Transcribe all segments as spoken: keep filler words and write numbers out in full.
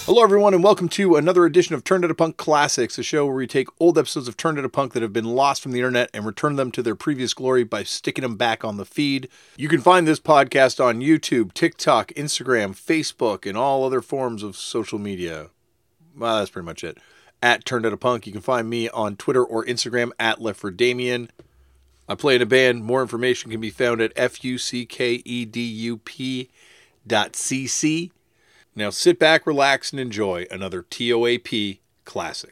Hello, everyone, and welcome to another edition of Turned Out a Punk Classics, a show where we take old episodes of Turned Out a Punk that have been lost from the internet and return them to their previous glory by sticking them back on the feed. You can find this podcast on YouTube, TikTok, Instagram, Facebook, and all other forms of social media. Well, that's pretty much it. At Turned Out a Punk. You can find me on Twitter or Instagram at LeftForDamian. I play in a band. More information can be found at F U C K E D U P dot C C. Now sit back, relax, and enjoy another T O A P classic.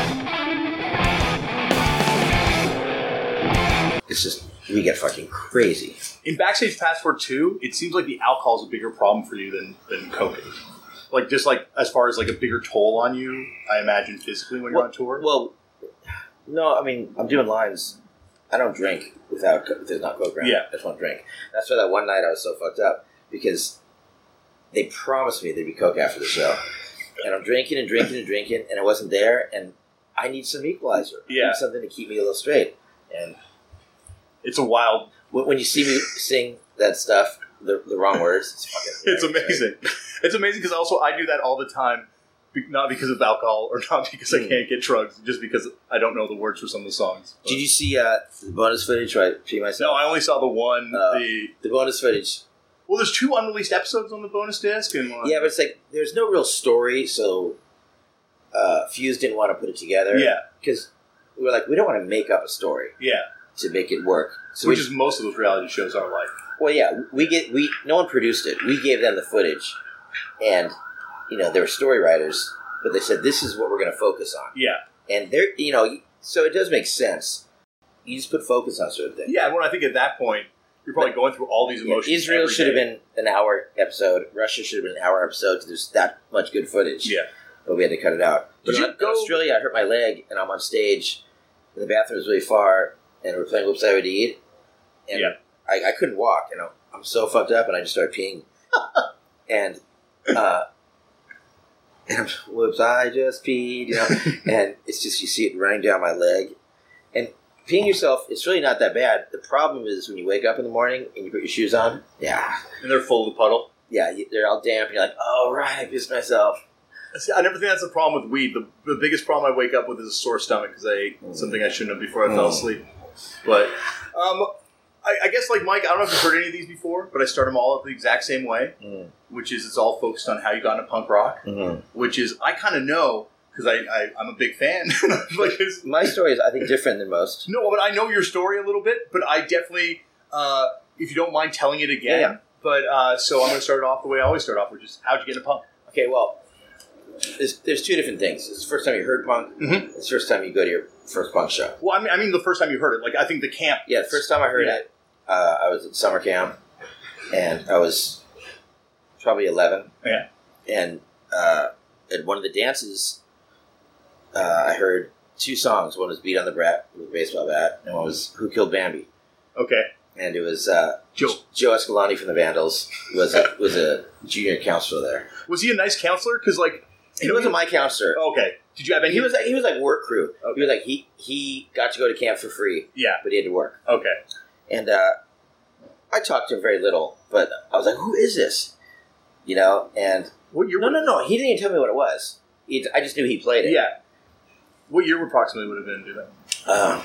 It's just, we get fucking crazy. In Backstage Passport two, it seems like the alcohol is a bigger problem for you than, than coke is. Like, just like, as far as like a bigger toll on you, I imagine physically when you're well, on tour? Well, no, I mean, I'm doing lines. I don't drink without, if there's not coke around. Yeah. I just won't drink. That's why that one night I was so fucked up, because they promised me there'd be coke after the show. And I'm drinking and drinking and drinking, and it wasn't there, and I need some equalizer. Yeah. I need something to keep me a little straight. And it's a wild... When, when you see me sing that stuff, the, the wrong words, it's fucking... It's amazing. Right? It's amazing because also I do that all the time, not because of alcohol or not because I can't get drugs, just because I don't know the words for some of the songs. But. Did you see uh, the bonus footage where I pee myself? No, I only saw the one. Uh, the the bonus footage... Well, there's two unreleased episodes on the bonus disc. And one. Yeah, but it's like, there's no real story, so uh, Fuse didn't want to put it together. Yeah. Because we were like, we don't want to make up a story. Yeah. To make it work. So Which we, is most of those reality shows are like. Well, yeah, we get, we, no one produced it. We gave them the footage, and, you know, they were story writers, but they said, this is what we're going to focus on. Yeah. And they're, you know, so it does make sense. You just put focus on certain things. Yeah, well, I think at that point, you're probably going through all these emotions. Yeah, Israel every should have day. been an hour episode. Russia should have been an hour episode because there's that much good footage. Yeah. But we had to cut it out. But Did in, you go- in Australia, I hurt my leg, and I'm on stage, and the bathroom is really far, and we're playing Whoops, I Would Eat, and Yeah. I, I couldn't walk, and I'm, I'm so fucked up, and I just started peeing. and, uh, and I'm, whoops, I just peed, you know, and it's just, you see it running down my leg. And peeing yourself, it's really not that bad. The problem is when you wake up in the morning and you put your shoes on, yeah. And they're full of the puddle. Yeah, you, they're all damp, and you're like, oh, right, I pissed myself. See, I never think that's the problem with weed. The, the biggest problem I wake up with is a sore stomach because I ate mm. something I shouldn't have before I mm. fell asleep. But um, I, I guess, like Mike, I don't know if you've heard any of these before, but I start them all the exact same way, mm. which is it's all focused on how you got into punk rock, mm-hmm. which is I kind of know because I, I, I'm a big fan. like My story is, I think, different than most. No, but I know your story a little bit, but I definitely, uh, if you don't mind telling it again. Yeah, yeah. But uh, so I'm going to start it off the way I always start off, which is how'd you get into punk? Okay, well, there's, there's two different things. It's the first time you heard punk. Mm-hmm. It's the first time you go to your first punk show. Well, I mean, I mean the first time you heard it. Like, I think the camp. Yeah, the first time I heard yeah. it, uh, I was at summer camp, and I was probably eleven. Yeah. And uh, at one of the dances, uh, I heard two songs. One was Beat on the Brat with a baseball bat, and one was Who Killed Bambi. Okay. And it was uh, Joe Joe Escalante from the Vandals was a, was a junior counselor there. Was he a nice counselor? Because like he wasn't my counselor. Okay. Did you have any? He was like he was like work crew. Okay. He was like he he got to go to camp for free. Yeah. But he had to work. Okay. And uh, I talked to him very little, but I was like, "Who is this?" You know. And what year? No, no, no. He didn't even tell me what it was. He, I just knew he played it. Yeah. What year approximately would have been? Do that? Um.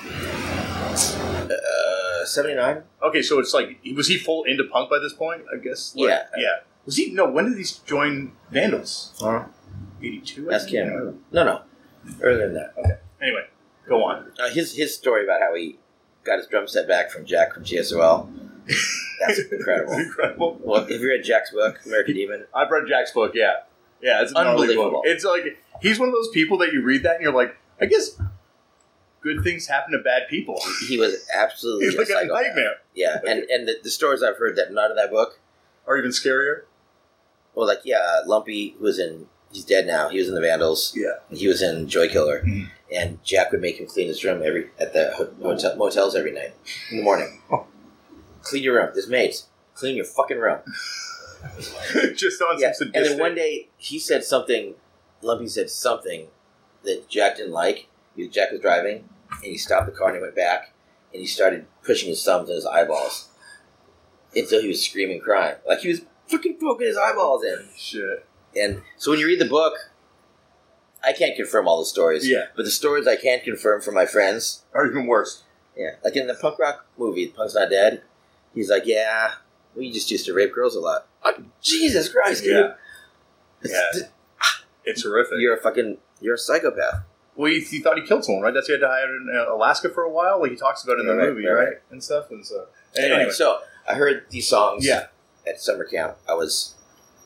Uh, seventy-nine. Okay, so it's like, was he full into punk by this point? I guess. Like, yeah. Yeah. Was he? No. When did he join Vandals? Huh? eighty-two. That's Cam. No, no. Earlier than that. Okay. Anyway, go on. Uh, his his story about how he got his drum set back from Jack from T S O L. That's incredible. That's incredible. Well, if you read Jack's book, American Demon, I've read Jack's book. Yeah, yeah, it's an unbelievable. Book. It's like he's one of those people that you read that and you're like, I guess good things happen to bad people. He was absolutely he's like a, a nightmare. Yeah, and and the, the stories I've heard that not in that book are even scarier. Well, like yeah, Lumpy was in. He's dead now. He was in the Vandals. Yeah, he was in Joy Killer, mm-hmm. and Jack would make him clean his room every at the hotel, motels every night in the morning. Oh. Clean your room. There's maids. Clean your fucking room. Just on yeah. some sadistic. And then one day he said something. Lumpy said something that Jack didn't like. He, Jack was driving, and he stopped the car and he went back, and he started pushing his thumbs in his eyeballs until he was screaming, crying, like he was fucking poking his eyeballs in. Shit. And so when you read the book, I can't confirm all the stories. Yeah. But the stories I can confirm from my friends. Or even worse. Yeah. Like in the punk rock movie, Punk's Not Dead, he's like, yeah, we just used to rape girls a lot. Like, Jesus Christ, dude. Yeah. It's, Yeah. It's horrific. You're a fucking, you're a psychopath. Well, he, he thought he killed someone, right? That's why he had to hide in uh, Alaska for a while, like he talks about in the Right, movie, right, right? right. And stuff. And so, Anyway, anyway, so I heard these songs yeah, at summer camp. I was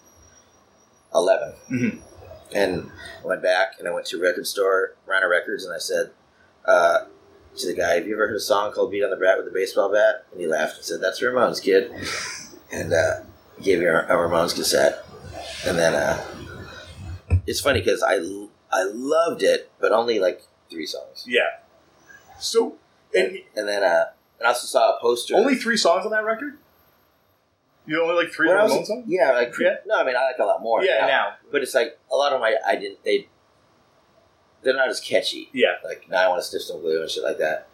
eleven. Mhm. And I went back and I went to a record store, Rhino Records, and I said uh, to the guy, have you ever heard a song called Beat on the Brat with a Baseball Bat? And he laughed and said, that's Ramones, kid. And uh, he gave me a, a Ramones cassette. And then uh, it's funny because I, I loved it, but only like three songs. yeah. So, and And, and then uh, and I also saw a poster. only three songs on that record? You only like three When I was- Ramones songs? Yeah, like Yeah. no, I mean I like a lot more. Yeah, now. now. But it's like a lot of my I didn't they they're not as catchy. Yeah. Like now I want to stiff some glue and shit like that.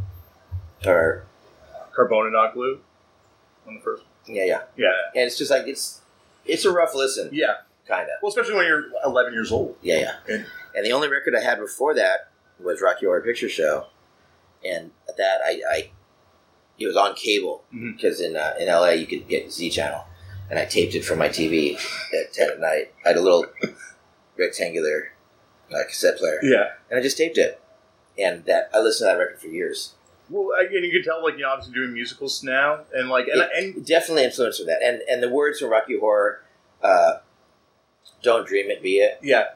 Or Carbona Not Glue on the first one. yeah, yeah. Yeah. And it's just like it's it's a rough listen, Yeah. kind of. Well, especially when you're eleven years old. Yeah, yeah. And- And the only record I had before that was Rocky Horror Picture Show, and at that I, I it was on cable Mhm. because in uh, in L A you could get Z Channel, and I taped it from my T V at ten at night. I had a little rectangular uh, cassette player, Yeah. and I just taped it, and that I listened to that record for years. Well, again, you can tell, like, you're obviously doing musicals now, and, like, and, It- and Definitely influenced from that, and and the words from Rocky Horror, uh, "Don't dream it, be it." yeah,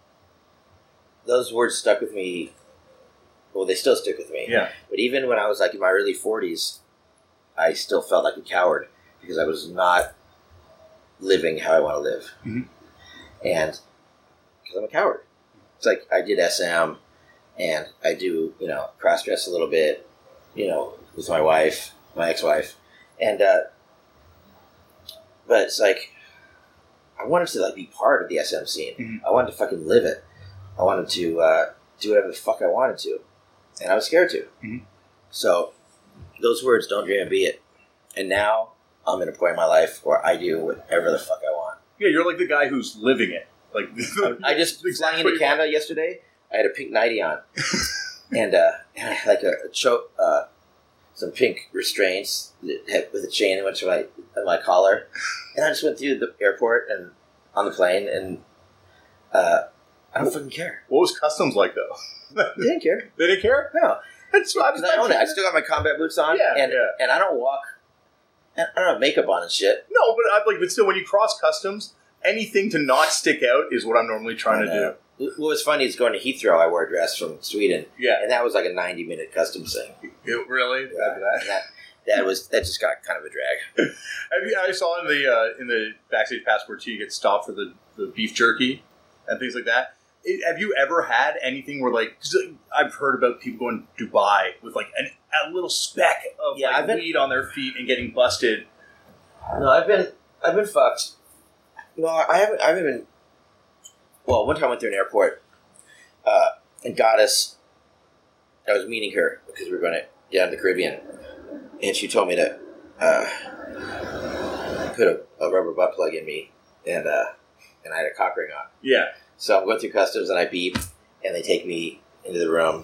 Those words stuck with me. Well, they still stick with me. yeah. But even when I was like in my early forties, I still felt like a coward because I was not living how I want to live, Mhm. and because I'm a coward. It's like I did S M, and I do you know cross dress a little bit, you know, with my wife, my ex-wife, and uh, but it's like I wanted to like be part of the S M scene. Mhm. I wanted to fucking live it. I wanted to uh, do whatever the fuck I wanted to, and I was scared to. Mhm. So those words, "Don't dream and be it," and now I'm at a point in my life where I do whatever the fuck I want. Yeah, you're like the guy who's living it. Like, I just exactly flying what into you Canada yesterday. I had a pink nightie on, and uh, and I had like a, a cho- uh, some pink restraints that had- with a chain that went to my my collar, and I just went through the airport and on the plane, and uh, I don't fucking care. What was customs like, though? They didn't care. They didn't care? No, That's I was because I own it. I still got my combat boots on, Yeah, and yeah. and I don't walk. And I don't have makeup on and shit. No, but I like, but still, when you cross customs, anything to not stick out is what I'm normally trying to And, uh, What was funny is going to Heathrow. I wore a dress from Sweden, do. Yeah. and that was like a ninety minute customs thing. It, really? Yeah, and that that was that just got kind of a drag. Have you, I saw in the uh, in the backstage passport too, you get stopped for the, the beef jerky and things like that. It, have you ever had anything where like, 'cause I've heard about people going to Dubai with like an, a little speck of Yeah, like, I've been- weed on their feet and getting busted? No, I've been I've been fucked. No, I haven't. I haven't been. Well, one time I went through an airport, uh, and Goddess. I was meeting her because we were going to down to the Caribbean, and she told me to uh, put a, a rubber butt plug in me, and uh, and I had a cock ring on. Yeah. So I'm going through customs, and I beep, and they take me into the room,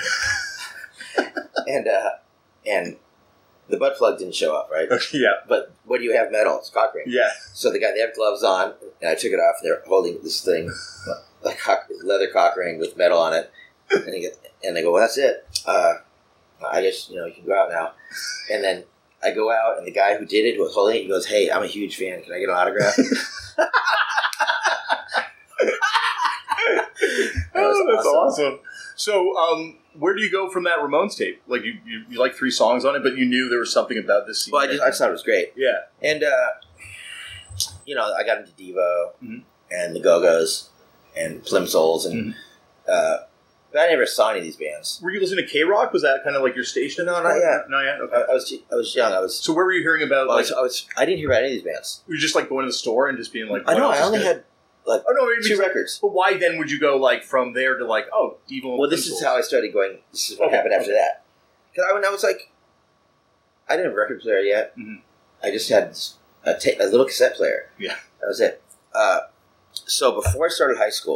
and uh, and the butt plug didn't show up, right? yeah. But what do you have? Metal. It's a cock ring. Yeah. So the guy, they have gloves on, and I took it off, and they're holding this thing, a cock, leather cock ring with metal on it, and they, get, and they go, well, that's it. Uh, I guess, you know, you can go out now. And then I go out, and the guy who did it was holding it, he goes, hey, I'm a huge fan. Can I get an autograph? That was Oh, that's awesome. awesome. So, um, where do you go from that Ramones tape? Like, you, you, you like three songs on it, but you knew there was something about this scene. Well, I just, I just thought it was great. yeah. And, uh, you know, I got into Devo Mhm. and the Go-Go's and Plimsolls, and Mhm. uh, but I never saw any of these bands. Were you listening to K-Rock? Was that kind of like your station? No, not yet. Not yet? I, Okay. I was too, I was young. I was So where were you hearing about, I like, was, I was I didn't hear about any of these bands. were you just like going to the store and just being like, I what know. else I is only good? had like Oh, no, maybe two it's- records. But why then would you go like from there to like, oh, Devo and Well, this is Plimsolls? how I started going. This is what Okay, happened after okay. that. Because I, when I was like, I didn't have a record player yet. Mhm. I just had a, ta- a little cassette player. Yeah. That was it. Uh, so before I started high school,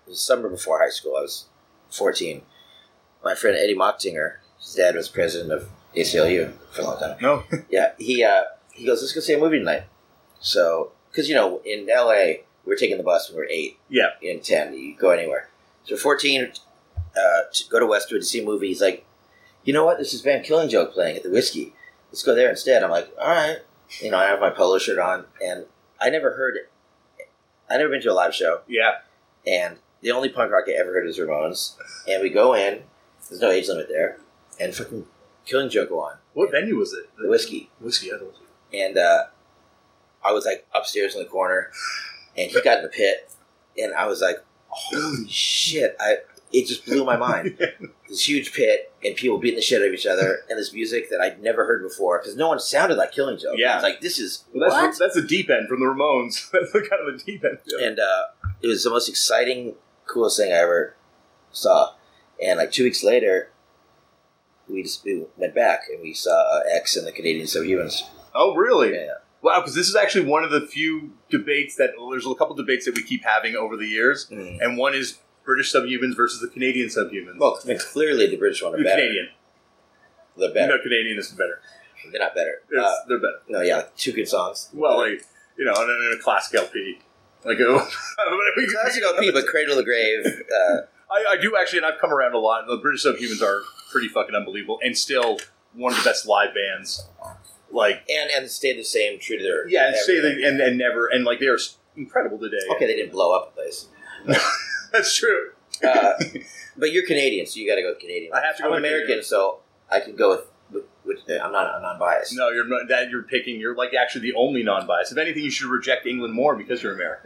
was the summer before high school. I was fourteen. My friend Eddie Mochtinger, his dad was president of A C L U for a long time. No. Yeah, he uh, he goes, let's go see a movie tonight. So, because, you know, in L A, we were taking the bus when we were eight. Yeah. In ten, you go anywhere. So fourteen, uh, to go to Westwood to see a movie. He's like, you know what? This is Van Killing Joke playing at the Whiskey. Let's go there instead. I'm like, all right. You know, I have my polo shirt on, and I never heard it. I never been to a live show. Yeah. And the only punk rock I ever heard was Ramones. And we go in. There's no age limit there. And fucking Killing Joke go on. What venue was it? The Whiskey. Whiskey, yeah, the Whiskey. And uh, I was like upstairs in the corner, and he got in the pit, and I was like, holy shit. I It just blew my mind. This huge pit, and people beating the shit out of each other, and this music that I'd never heard before, because no one sounded like Killing Joke. Yeah. I was like, this is, Well, that's what? that's the deep end from the Ramones. That's the kind of the deep end. Yeah. And uh, it was the most exciting, coolest thing I ever saw. And like two weeks later, we just we went back and we saw uh, X and the Canadian Subhumans. Oh, really? Yeah. Wow, because this is actually one of the few debates that there's a couple debates that we keep having over the years, Mm. and one is British Subhumans versus the Canadian Subhumans. Well, I mean, clearly the British one are the better. Canadian. They're better. No, Canadian is better. They're not better. It's, Uh, they're better. no, yeah, like two good songs. Well, like, you know, in a, in a classic L P. Like, oh, Classic L P, but Cradle to Grave. Uh, I, I do actually, and I've come around a lot. The British Subhumans are pretty fucking unbelievable, and still one of the best live bands. Like, and and stayed the same, true to their yeah, and say everything. they, and, and never, and like they are incredible today. Okay, they didn't blow up the place. That's true. Uh, but you're Canadian, so you got to go with Canadian. I have to go I'm with American, Canadian. so I can go with. with, with I'm not. I'm non-biased. No, you're not, that you're picking. You're like actually the only non-biased. If anything, you should reject England more because you're American.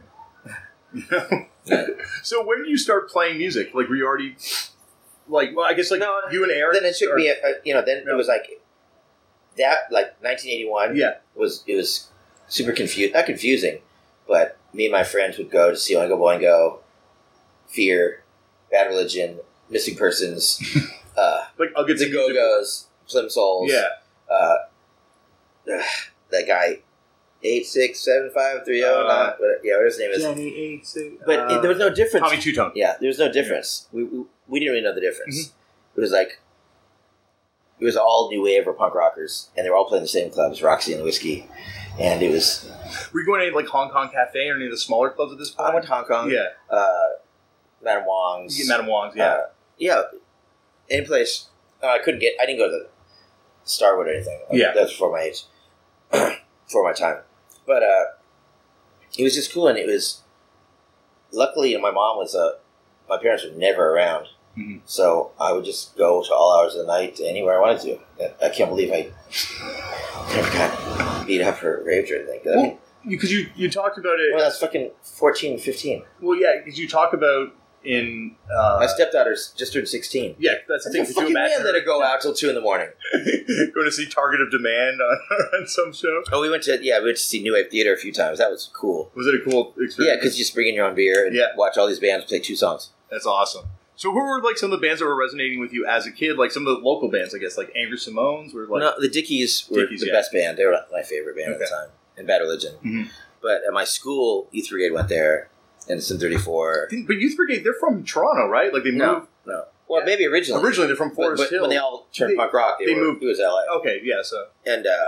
Yeah. So when did you start playing music? Like, were you already like? Well, I guess like No, you and Aaron. Then it took or- me. A, a- you know, then No. it was like that. Like nineteen eighty-one. Yeah. Was it was super confused? Not confusing, but me and my friends would go to see Oingo Boingo, Fear, Bad Religion, Missing Persons, uh, like I'll get the some Go music- Go's, Slim Souls. Yeah. Uh, that guy, eight six seven five three zero. Uh, Yeah, what his name is? Jenny eight six. But uh, it, there was no difference. Tommy Two Tone. Yeah, there was no difference. We, we we didn't really know the difference. Mm-hmm. It was like it was all new wave or punk rockers, and they were all playing the same clubs, Roxy and the Whiskey, and it was. Were you going to any, like Hong Kong Cafe or any of the smaller clubs at this point? I went to Hong Kong. Yeah, Uh, Madame Wong's. you get Madame Wong's. Yeah, Uh, yeah. Any place. Uh, I couldn't get. I didn't go to the Starwood or anything. Yeah. That's before my age. Before my time, but uh, it was just cool, and it was. Luckily, you know, my mom was Uh, my parents were never around. Mhm. So I would just go to all hours of the night to anywhere I wanted to. I- I can't believe I never got beat up or raped or anything. I mean, because you you talked about it. well, that's fucking fourteen, fifteen. Well, yeah, because you talk about in. Uh, My stepdaughter's just turned sixteen. yeah, that's the thing. It's a Could you fucking man imagine let her go out till two in the morning. going to see Target of Demand on, on some show? Oh, we went to yeah, we went to see New Wave Theater a few times. That was cool. Was it a cool experience? Yeah, because you just bring in your own beer and Yeah. watch all these bands play two songs. That's awesome. So who were like some of the bands that were resonating with you as a kid? Like some of the local bands, I guess, like Angry Simone's were like. no, the Dickies were Dickies, the yeah. best band. They were my favorite band at Okay. the time, and Bad Religion. Mhm. But at my school, Youth Brigade went there, and Sim thirty-four. I think- but Youth Brigade, they're from Toronto, right? Like they moved. No, no. Well, Yeah. maybe originally. Originally, they're from But- Forest but Hill. when they all turned They- punk rock, they, they were, moved- It was L A. Okay, yeah. So And uh,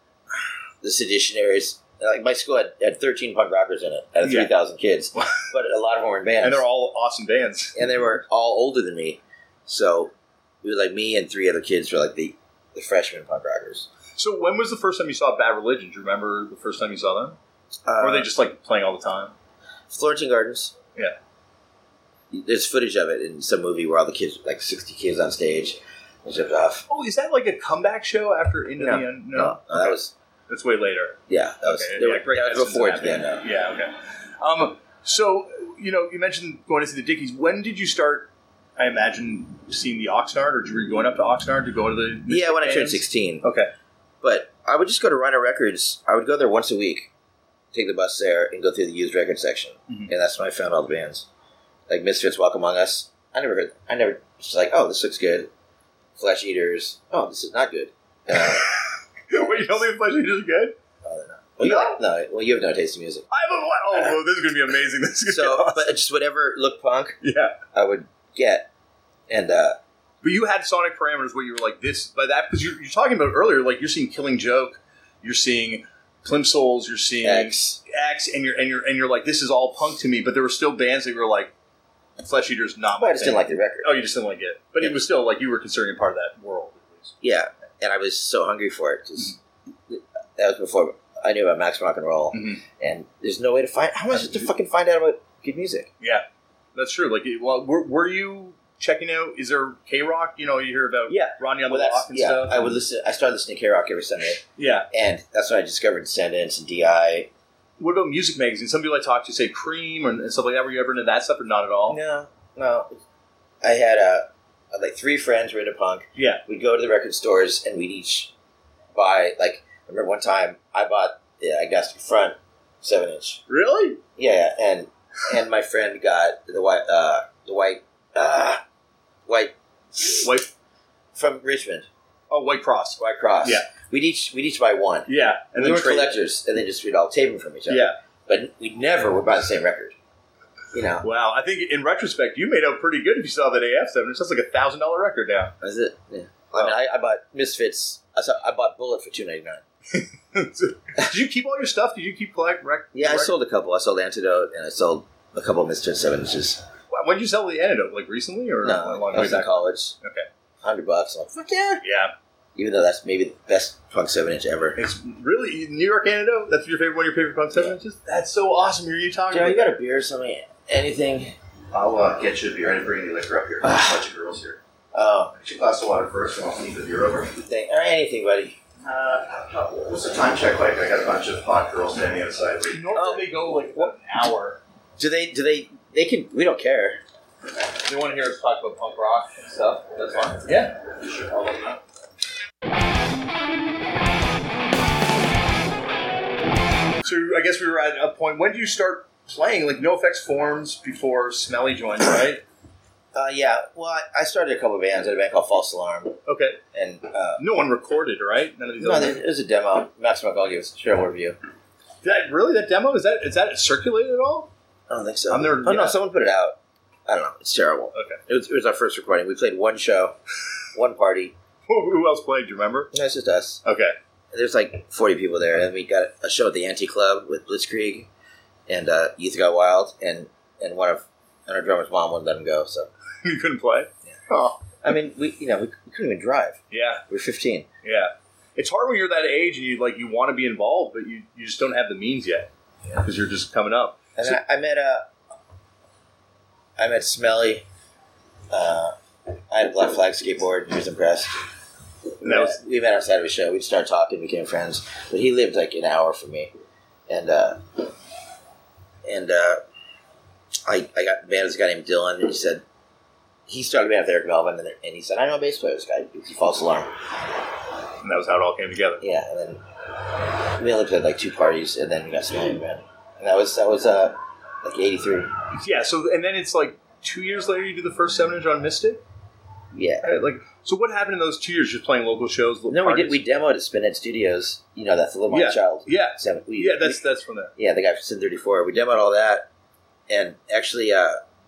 the Seditionaries. Like my school had, had thirteen punk rockers in it out of Yeah. three thousand kids, but a lot of them were in bands, and they're all awesome bands. and they were all older than me. So it was like me and three other kids were like the, the freshmen punk rockers. So when was the first time you saw Bad Religion? Do you remember the first time you saw them? Uh, or were they just like playing all the time? Florentine Gardens. Yeah. There's footage of it in some movie where all the kids, like sixty kids on stage, and zipped off. Oh, is that like a comeback show after Into No. the End? No, no, that Okay. was That's way later. yeah, that was, Okay, they yeah, were, great that was Edison's before in it's that been band. out. Yeah, okay. Um, so you know, you mentioned going to see the Dickies. When did you start? I imagine seeing the Oxnard, or were you going up to Oxnard to go to the? Yeah, when I turned bands? sixteen. Okay. But I would just go to Rhino Records. I would go there once a week, take the bus there, and go through the used record section. Mhm. And that's when I found all the bands. Like Misfits, Walk Among Us. I never heard, I never, just like, oh, this looks good. Flesh Eaters. Oh, this is not good. Uh, Wait, you don't think Flesh Eaters is good? oh, they're not. Well, you No? like, no, well, you have no taste in music. I have a what? oh, this is gonna be amazing. This is gonna So, be awesome. but just whatever looked punk, yeah. I would get, and uh, But you had sonic parameters where you were like this by that because you're, you're talking about earlier. Like you're seeing Killing Joke, you're seeing Plimsouls, you're seeing X. X, and you're and you're and you're like this is all punk to me. But there were still bands that were like Flesh Eater's not. Well, my I just thing. didn't like the record. Oh, you just didn't like it, but Yeah. it was still like you were considering it part of that world. At least. Yeah, and I was so hungry for it because that was before I knew about Max Rock and Roll, Mhm. and there's no way to find. How am I supposed to fucking find out about good music? Yeah, that's true. Like, it- well, were, were you checking out? Is there K Rock? You know, you hear about Yeah. Ronnie on the Well, Block and yeah, stuff. I would listen. I started listening to K Rock every Sunday, Yeah. and that's when I discovered Descendants and D I. What about music magazines? Some people I talk to say Cream and stuff like that. Were you ever into that stuff or not at all? No, no. I had uh, like three friends who were into punk. Yeah. We'd go to the record stores and we'd each buy. Like, I remember one time I bought the Augusta front seven inch. Really? Yeah, yeah, and and my friend got the white, uh, the white, uh, white White. from Richmond, Oh, White Cross. White Cross. Yeah. we'd each we'd each buy one, Yeah. and we were trade- collectors, and then just we'd all tape them from each other. Yeah. but we never would buy the same record. You know, Wow. I think in retrospect, you made out pretty good if you saw that A F seven. It's just like a thousand dollar record now. that's it. Yeah. I mean, I, I bought Misfits. I, saw, I bought Bullet for two ninety nine. Did you keep all your stuff? Did you keep collect rec- Yeah, I rec- sold a couple. I sold Antidote, and I sold a couple of Misfits seven inches. When did you sell the Antidote? Like recently or No, a long I way was in back? college. Okay. Hundred bucks. I'm like, fuck yeah! Yeah. Even though that's maybe the best punk seven inch ever. It's really New York Antidote. That's your favorite one of your favorite punk seven Yeah. inches. That's so awesome. Hear you talking. Joe, about you got a beer or something? Anything? I'll uh, get you a beer. I didn't bring any liquor up here. There's a bunch of girls here. Oh, Get you a glass of water first, and I'll leave the beer over. thing, or anything, buddy. Uh, how- what's the time check like? I got a bunch of hot girls standing outside. that. Normally they go like what an hour. Do they? Do they? They can. We don't care. They want to hear us talk about punk rock and stuff. That's fine. Yeah. Sure, I'll let them know. So I guess we were at a point. When did you start playing? Like NoFX forms before Smelly joined, right? Uh, yeah. Well, I, I started a couple of bands at a band called False Alarm, Okay. and uh, No one recorded, right? None of these. no, other- there, it was a demo. Max McCall gave us a shareholder review. that really that demo is that is that circulated at all? I don't think so. I've never- Oh yeah. no, someone put it out. I don't know. It's terrible. Okay. It was, it was our first recording. We played one show, one party. Who, who else played? Do you remember? No, it's just us. Okay. There's like forty people there, and we got a show at the Anti Club with Blitzkrieg and uh, Youth Got Wild, and and one of and our drummer's mom wouldn't let him go. So You couldn't play. Yeah. Oh. I mean, we you know we, we couldn't even drive. Yeah. We were fifteen. Yeah. It's hard when you're that age and you like you want to be involved, but you, you just don't have the means yet Yeah. because you're just coming up. And So- I, I met uh, I met Smelly. Uh, I had a Black Flag skateboard. He was impressed. And that was we met outside of a show. We started talking, became friends. But he lived like an hour from me, and uh, and uh, I I got the band with a guy named Dylan, and he said he started a band with Eric Melvin, and, and he said I know a bass player. This guy, he False Alarm. and that was how it all came together. Yeah, and then we only played like two parties, and then we got Smelly in the band, and that was that was uh like eighty-three. Yeah. So and then it's like two years later you do the first seven inch on Mystic. Yeah. Right? Like so, what happened in those two years? Just playing local shows. Little No, we did. parties? We demoed at Spinhead Studios. You know, that's the Little Yeah. My Child. Yeah. Seven, we, Yeah. That's we- that's from there. yeah, the guy from Sin thirty-four. We demoed all that, and actually, uh,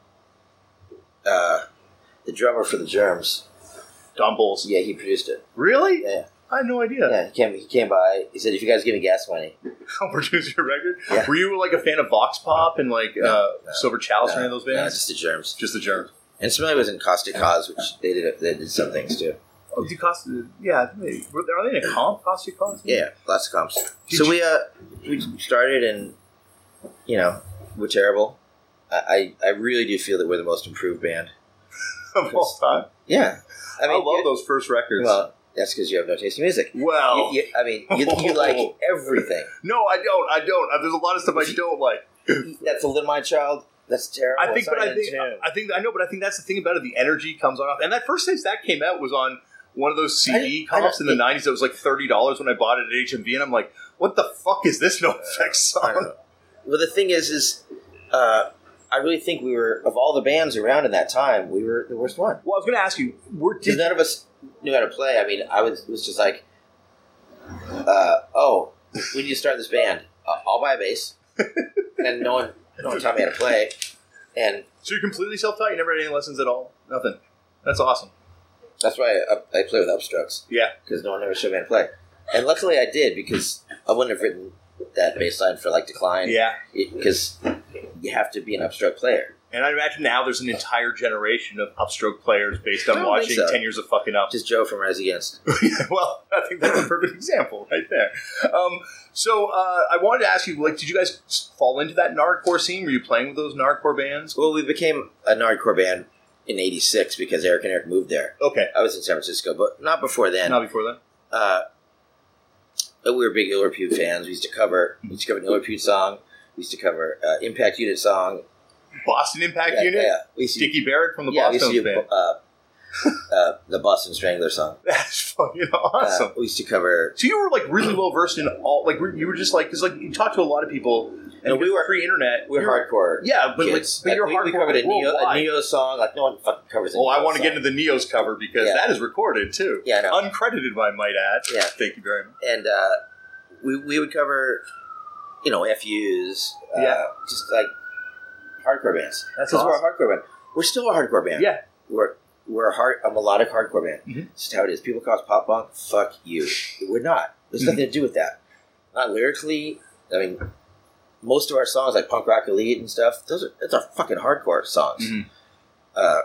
uh, the drummer for the Germs. Don Bowles. Yeah, he produced it. Really? Yeah, I had no idea. yeah. He came. He came by. He said, "If you guys give me gas money." I'll produce your record. Yeah. Were you like a fan of Vox Pop and like No, uh, no, Silver Chalice or any of those No, bands? just the Germs. Just the Germs. And Smelly was in Caustic Cause, which they did. They did some things too. Oh, do cost? Yeah, I think they, were, are they in a comp? Caustic Cause? Yeah, lots of comps. Did so you- we uh we started, and you know we're terrible. I, I I really do feel that we're the most improved band. Of all time. Yeah, I, love you- those first records. Well, that's because you have no taste in music. well You, you, I mean, you, you like everything. no, I don't. I don't. Uh, There's a lot of stuff I don't like. That's a Little My Child. That's terrible. I think, It's but not I think, even tune. I think, I know, but I think that's the thing about it. The energy comes on off. And that first time that came out was on one of those C D I- I comps in the don't- nineties that was like thirty dollars when I bought it at H M V. And I'm like, what the fuck is this NoFX I don't song? know. Well, the thing is, is uh, I really think we were, of all the bands around in that time, we were the worst one. Well, I was going to ask you, were, Because did, none of us knew how to play. I mean, I was was just like, uh, oh, we need to start this band. Uh, I'll buy a bass. and no one, no one taught me how to play. And So you're completely self-taught? You never had any lessons at all? Nothing. That's awesome. that's why I, I play with Upstrokes, Yeah. because no one ever showed me how to play. And luckily I did, because I wouldn't have written that bass line for like Decline. Yeah. Because you have to be an upstroke player. And I imagine now there's an entire generation of upstroke players based on I don't think watching so. ten years of fucking up. Just Joe from Res Against. Well, I think that's a perfect example right there. Um, so uh, I wanted to ask you, like, did you guys fall into that Nardcore scene? Were you playing with those Nardcore bands? Well, we became a Nardcore band in eighty-six because Eric and Eric moved there. Okay. I was in San Francisco, but not before then. Not before then? Uh, we were big Ill Repute fans. We used to cover, we used to cover an Ill Repute song. We used to cover uh, Impact Unit song. Boston Impact Yeah, Unit? yeah. We used to, Sticky Barrett from the yeah, we Boston used to do band. uh, uh, the Boston Strangler song. That's fucking awesome. Uh, we used to cover. So you were like really well versed in all, like you were just like, because like you talked to a lot of people, and No, we we were- were pre-internet. We're you were- hardcore. Yeah, but like, kids. but you're we, hardcore we covered a Neo, a worldwide. Neo song. Like no one fucking covers a Oh, I Neo want to song. get into the Neo's cover because Yeah. that is recorded too. Yeah, I know. Uncredited, I might add. Yeah. Thank you very much. And uh, we we would cover, you know, F Us. Uh, Yeah. Just like hardcore bands. That's Because we're awesome. a hardcore band. We're still a hardcore band. Yeah. We're we're a hard a melodic hardcore band. Mhm. That's just how it is. People call us pop punk. Fuck you. We're not. There's Mhm. nothing to do with that. Not lyrically. I mean, most of our songs like Punk Rock Elite and stuff. Those are that's our fucking hardcore songs. Mhm. Uh,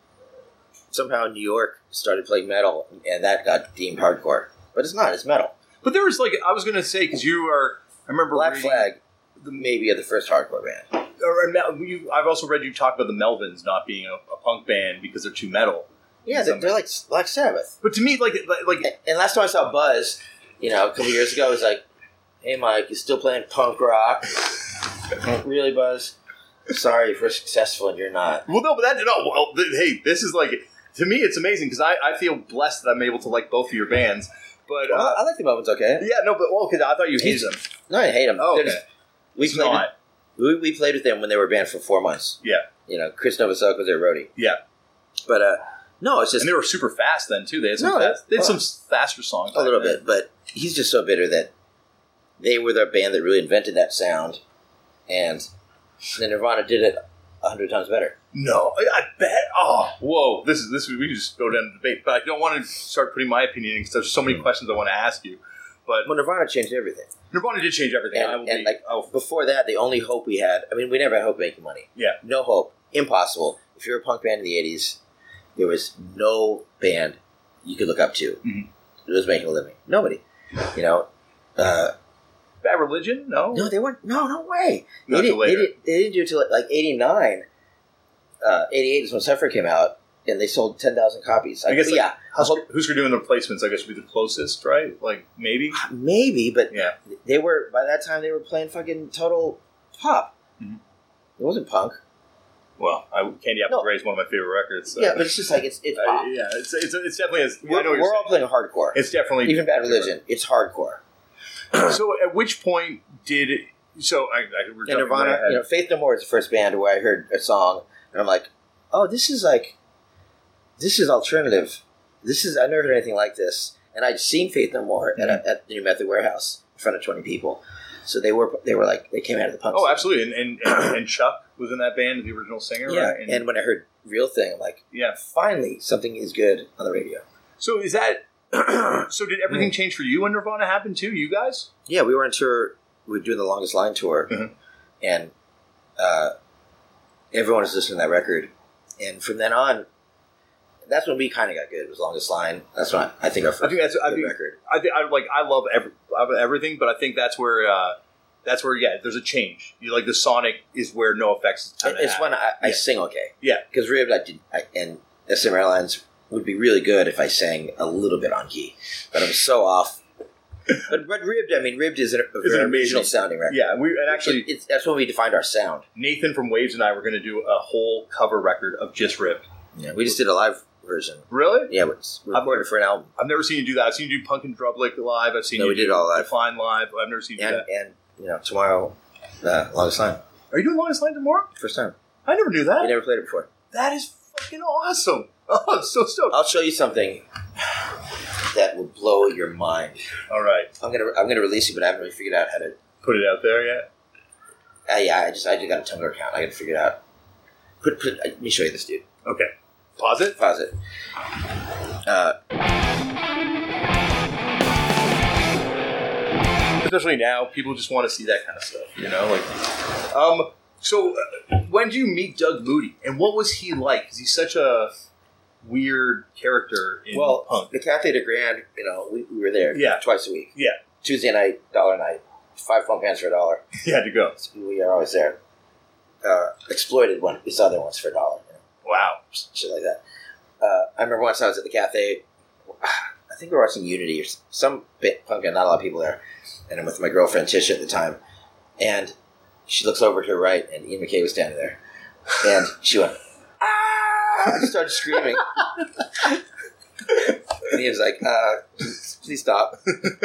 somehow New York started playing metal, and that got deemed hardcore. But it's not. It's metal. But there was like, I was going to say, because you are, I remember Black reading- Flag, maybe are the first hardcore band. Or, Mel- you, I've also read you talk about the Melvins not being a, a punk band because they're too metal. Yeah, they're, they're like Black Sabbath. But to me, like, like, And- And last time I saw Buzz, you know, a couple years ago, it was like, "Hey, Mike, you still playing punk rock? Really, Buzz? Sorry if we're successful and you're not." well, no, but that, no, well, th- hey, this is like, to me, it's amazing because I, I feel blessed that I'm able to like both of your bands. But, Well, uh, I like the Melvins, okay? yeah, no, but, well, because I thought you hated them. No, I hate them. Oh, They're okay. just- we It's played. not. With, we, we played with them when they were banned for four months. Yeah. You know, Chris Novoselic was their roadie. Yeah. But uh, no, it's just And they were super fast then, too. They had some, No, fast, they had well, some faster songs. a little back then. bit. But he's just so bitter that they were the band that really invented that sound, and then Nirvana did it a hundred times better. No, I, I bet. Oh, whoa! This is this. Is, we can just go down the debate, but I don't want to start putting my opinion in because there's so many questions I want to ask you. But Well, Nirvana changed everything. Nirvana did change everything. And, I will and be. like oh, before that, the only hope we had, I mean, we never had hope of making money. Yeah. No hope. Impossible. If you're a punk band in the eighties, there was no band you could look up to Mhm. that was making a living. Nobody. You know? Uh, Bad Religion? No. no, they weren't. No, no way. Not They, till didn't, they, later. didn't, they didn't do it until like eighty-nine. Uh, eighty-eight is when Cypher came out, and they sold ten thousand copies. I guess, like, yeah. I Husker, hope, Husker doing the replacements, I guess, would be the closest, right? Like maybe. maybe, but Yeah. they were, by that time, they were playing fucking total pop. Mhm. It wasn't punk. Well, I, Candy Apple No. Grey is one of my favorite records. So. Yeah, but it's just like it's it's Uh, pop. yeah, it's, it's it's definitely. A, I We're, know what we're you're all playing hardcore. saying. It's definitely Even Bad Religion. It's hardcore. So, at which point did it? So, I, I we're And jumping Nirvana, right ahead. you know, Faith No More is the first band where I heard a song, and I'm like, oh, this is like, this is alternative. This is, I've never heard anything like this. And I'd seen Faith No More at, a, at the New Method Warehouse in front of twenty people. So they were, they were like, they came out of the punk Oh, scene. absolutely. And, and and and Chuck was in that band, the original singer. Yeah, right? and when I heard Real Thing, I'm like, yeah. finally, something is good on the radio. So is that? So did everything change for you when Nirvana happened too? You guys? Yeah, we were on tour. We were doing the Longest Line tour, Mhm. and uh, everyone was listening to that record. And from then on, that's when we kind of got good. It was Longest Line. That's when I, I think our first I think that's. I good think. record. I think. I like. I love every I love everything, but I think that's where. Uh, that's where. Yeah, there's a change. You like the Sonic is where No Effects. Is It- It's when I, I Yeah. sing okay. Yeah. Because Ribbed I did, I, and S M Airlines would be really good if I sang a little bit on key, but I'm so off. But but Ribbed, I mean, Ribbed is a, a It's an very amazing- original sounding record. Yeah, we and actually It- it's, that's when we defined our sound. Nathan from Waves and I were going to do a whole cover record of just Ripped. Yeah, we just did a live version. Really? Yeah, we we recorded for an album. I've never seen you do that. I've seen you do Punk and Drublick live. I've seen No, you we did do all live. Define live. I've never seen you do And, that. and you know, tomorrow, uh, Longest Line. Are you doing Longest Line tomorrow? First time. I never knew that. You never played it before. That is fucking awesome. Oh, I'm so stoked. I'll show you something that will blow your mind. All right. I'm gonna I'm gonna release it, but I haven't really figured out how to. Put it out there yet? Uh, yeah, I just I just got a Tumblr account. I got to figure it out. Put put. Let me show you this dude. Okay. Pause it. Pause it. Uh, Especially now, people just want to see that kind of stuff. You know, like, um. So, uh, when did you meet Doug Moody, and what was he like? Because he's such a weird character in well, punk. the Cafe de Grand, you know, we, we were there Yeah. twice a week. Yeah. Tuesday night, dollar night. Five punk bands for a dollar. He had to go. So we are always there. Uh, exploited one. We saw them once for a dollar. You know, Wow. shit like that. Uh, I remember once I was at the cafe. I think we were watching Unity or some bit punk band. Not a lot of people there. And I'm with my girlfriend Tisha at the time. And she looks over to her right, and Ian MacKaye was standing there. And she went, ah! I started screaming. And he was like, uh, please stop.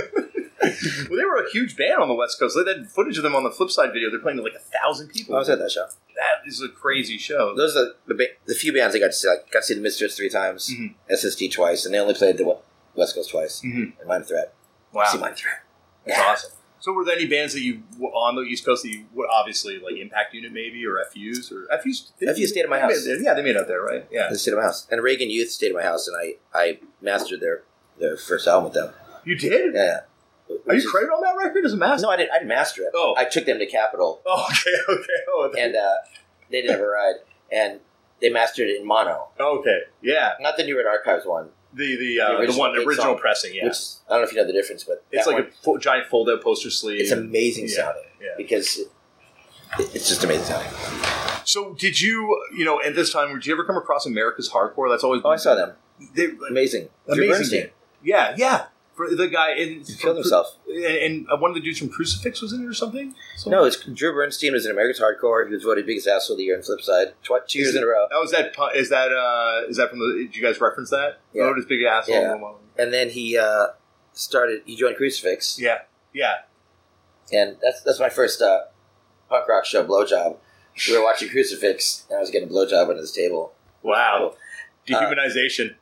Well, they were a huge band on the West Coast. They had footage of them on the Flipside video. They're playing to like a thousand people. I was at that show. That is a crazy show. Those are the, the, ba- the few bands I got to see. Like, got to see the Misfits three times, Mhm. S S T twice, and they only played the we- West Coast twice. Mhm. And Minor Threat. Wow. See Minor Threat. That's Yeah. awesome. So, were there any bands that you on the East Coast that you would obviously like Impact Unit maybe or F U's or F U's? F U's stayed at my they house. made- yeah, they made out there, right? Yeah. They stayed at my house. And Reagan Youth stayed at my house, and I, I mastered their, their first album with them. You did? Yeah, yeah. Are you Which is- credited on that record as a master? No, I didn't, I didn't master it. Oh. I took them to Capitol, Oh, okay, okay. Oh, and uh, they didn't have a ride. And they mastered it in mono. okay, yeah. Not the New Red Archives one, The the uh, The the, original one the big original song, pressing, yeah. which is, I don't know if you know the difference, but It's that like one, a fo- giant fold-out poster sleeve. it's amazing Yeah, sounding. yeah. Because it, it's just amazing sounding. So, did you, you know, at this time, did you ever come across America's Hardcore? That's always Oh, I saw them. They, Amazing. Drew amazing. Bernstein. band. Yeah, yeah. For the guy in He killed himself. and, and uh, one of the dudes from Crucifix was in it or something. So, No, it's Drew Bernstein was in America's Hardcore. He was voted biggest asshole of the year in Flipside tw- two years in a row. that was that. pu- Is that uh, is that from the? Did you guys reference that? Yeah. Voted as big asshole. Yeah. And then he uh, started. He joined Crucifix, Yeah, yeah. and that's that's my first uh, punk rock show blowjob. We were watching Crucifix, and I was getting a blowjob under this table. Wow. Uh, Dehumanization.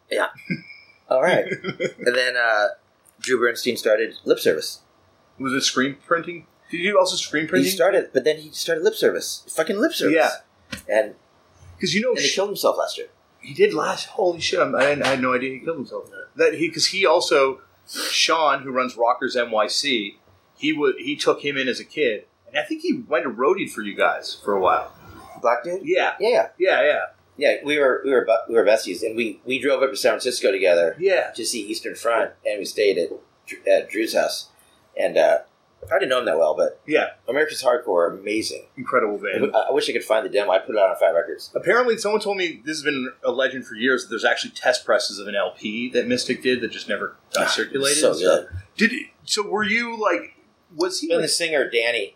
All right, and then uh, Drew Bernstein started Lip Service. Was it screen printing? Did you also screen He printing? started, but then he started Lip Service, fucking Lip Service. Yeah. and Because you know and he sh- killed himself last year. he did last. Holy shit! I'm, I, didn't- I had no idea he killed himself. That he because he also Sean, who runs Rockers N Y C, he would he took him in as a kid, and I think he went and roadied for you guys for a while. Black dude. Yeah, Yeah, yeah, yeah, yeah. We were we were bu- we were besties, and we, we drove up to San Francisco together yeah. to see Eastern Front, and we stayed at at Drew's house. And uh, I didn't know him that well, but Yeah, America's Hardcore, amazing. incredible band. I, I wish I could find the demo. I put it out on Fat Records. Apparently, someone told me this has been a legend for years. That there's actually test presses of an L P that Mystic did that just never got circulated. So good. Did so? Were you like? Was he? And the Like, singer Danny,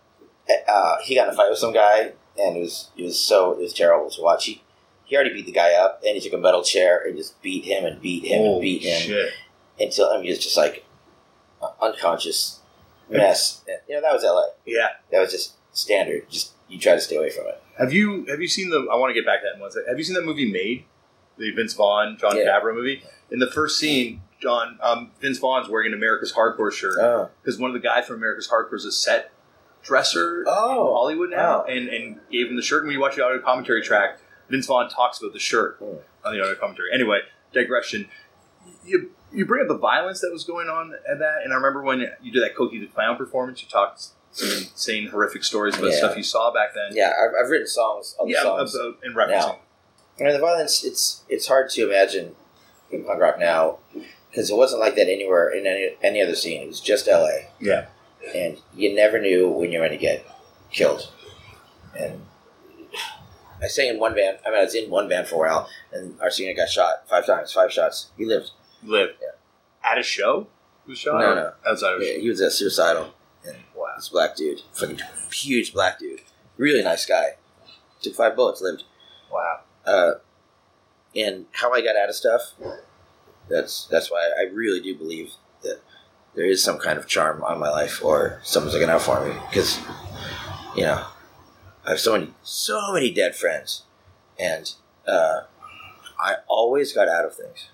uh, he got in a fight with some guy, and it was it was so it was terrible to watch. He he already beat the guy up, and he took a metal chair and just beat him and beat him and holy beat him shit! until I mean, he was just like an unconscious mess. And, you know, that was L A. Yeah. That was just standard. Just you try to stay away from it. Have you have you seen the? I want to get back to that in one second. Have you seen that movie Made? The Vince Vaughn, John Yeah. Favreau movie. In the first scene, John um, Vince Vaughn's wearing an America's Hardcore shirt Oh, because one of the guys from America's Hardcore is a set dresser Oh. in Hollywood now, Wow. and and gave him the shirt. And when you watch the audio commentary track, Vince Vaughn talks about the shirt Hmm. on the audio commentary. Anyway, digression. You you bring up the violence that was going on at that, and I remember when you did that Cokie the Clown performance, you talked some insane, horrific stories about Yeah. stuff you saw back then. yeah. I've, I've written songs. Other yeah, songs. about, in referencing. I mean, the violence. It's it's hard to imagine in punk rock now because it wasn't like that anywhere in any, any other scene. It was just L A. Yeah. And you never knew when you were going to get killed. And I sang in one band. I mean, I was in one band for a while, and our singer got shot five times, five shots. He lived. Lived Yeah. at a show. He was shot. No, or no. outside of a Yeah, show. he was a suicidal. And Wow. this black dude, fucking huge black dude, really nice guy. Took five bullets, lived. Wow. Uh, and how I got out of stuff. That's that's why I really do believe that there is some kind of charm on my life, or someone's looking out for me. Because, you know, I have so many, so many dead friends, and uh, I always got out of things.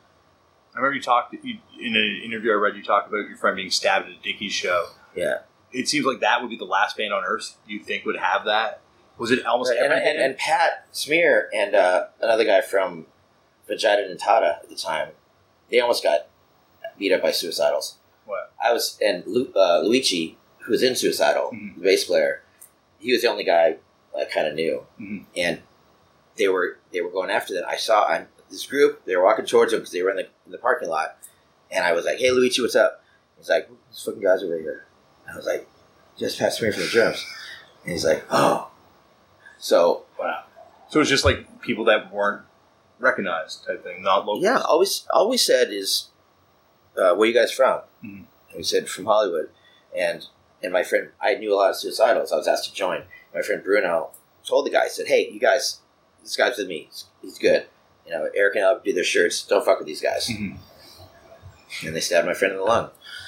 I remember you talked you, in an interview I read. You talked about your friend being stabbed at a Dickies show. Yeah, it seems like that would be the last band on Earth you think would have that. Was it almost Right, and, every and, and Pat Smear and uh, another guy from Vagina Dentata at the time, they almost got beat up by Suicidals. What? I was, and Lu, uh, Luigi, who was in Suicidal, Mhm. the bass player, he was the only guy I kind of knew, Mhm. and they were they were going after them. I saw I, this group; they were walking towards them because they were in the in the parking lot, and I was like, "Hey, Luigi, what's up?" He's like, "These fucking guys over here." And I was like, "Just Pat Smear from the drums," and he's like, "Oh." So Wow. So it's just like people that weren't recognized type thing, not local. yeah, always all we said is, uh, "Where you guys from?" Mhm. And we said from Hollywood, and and my friend, I knew a lot of Suicidals. I was asked to join. My friend Bruno told the guy, said, "Hey, you guys, this guy's with me. He's, he's good. You know, Eric and I'll do their shirts. Don't fuck with these guys." Mhm. And they stabbed my friend in the lung.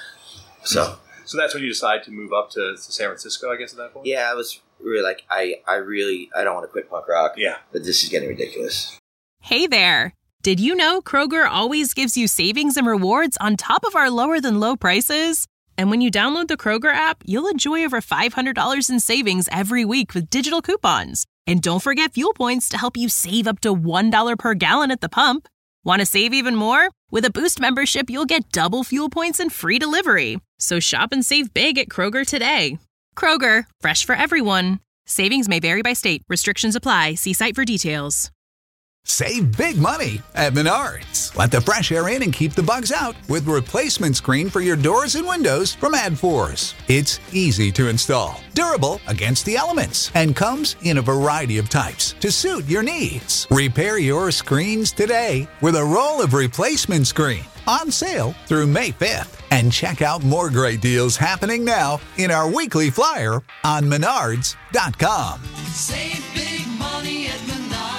So So that's when you decide to move up to, to San Francisco, I guess, at that point? yeah, I was really like, I, I really, I don't want to quit punk rock. Yeah. But this is getting ridiculous. Hey there! Did you know Kroger always gives you savings and rewards on top of our lower than low prices? And when you download the Kroger app, you'll enjoy over five hundred dollars in savings every week with digital coupons. And don't forget fuel points to help you save up to one dollar per gallon at the pump. Want to save even more? With a Boost membership, you'll get double fuel points and free delivery. So shop and save big at Kroger today. Kroger, fresh for everyone. Savings may vary by state. Restrictions apply. See site for details. Save big money at Menards. Let the fresh air in and keep the bugs out with replacement screen for your doors and windows from AdForce. It's easy to install, durable against the elements, and comes in a variety of types to suit your needs. Repair your screens today with a roll of replacement screen on sale through May fifth. And check out more great deals happening now in our weekly flyer on menards dot com. Save big money at Menards.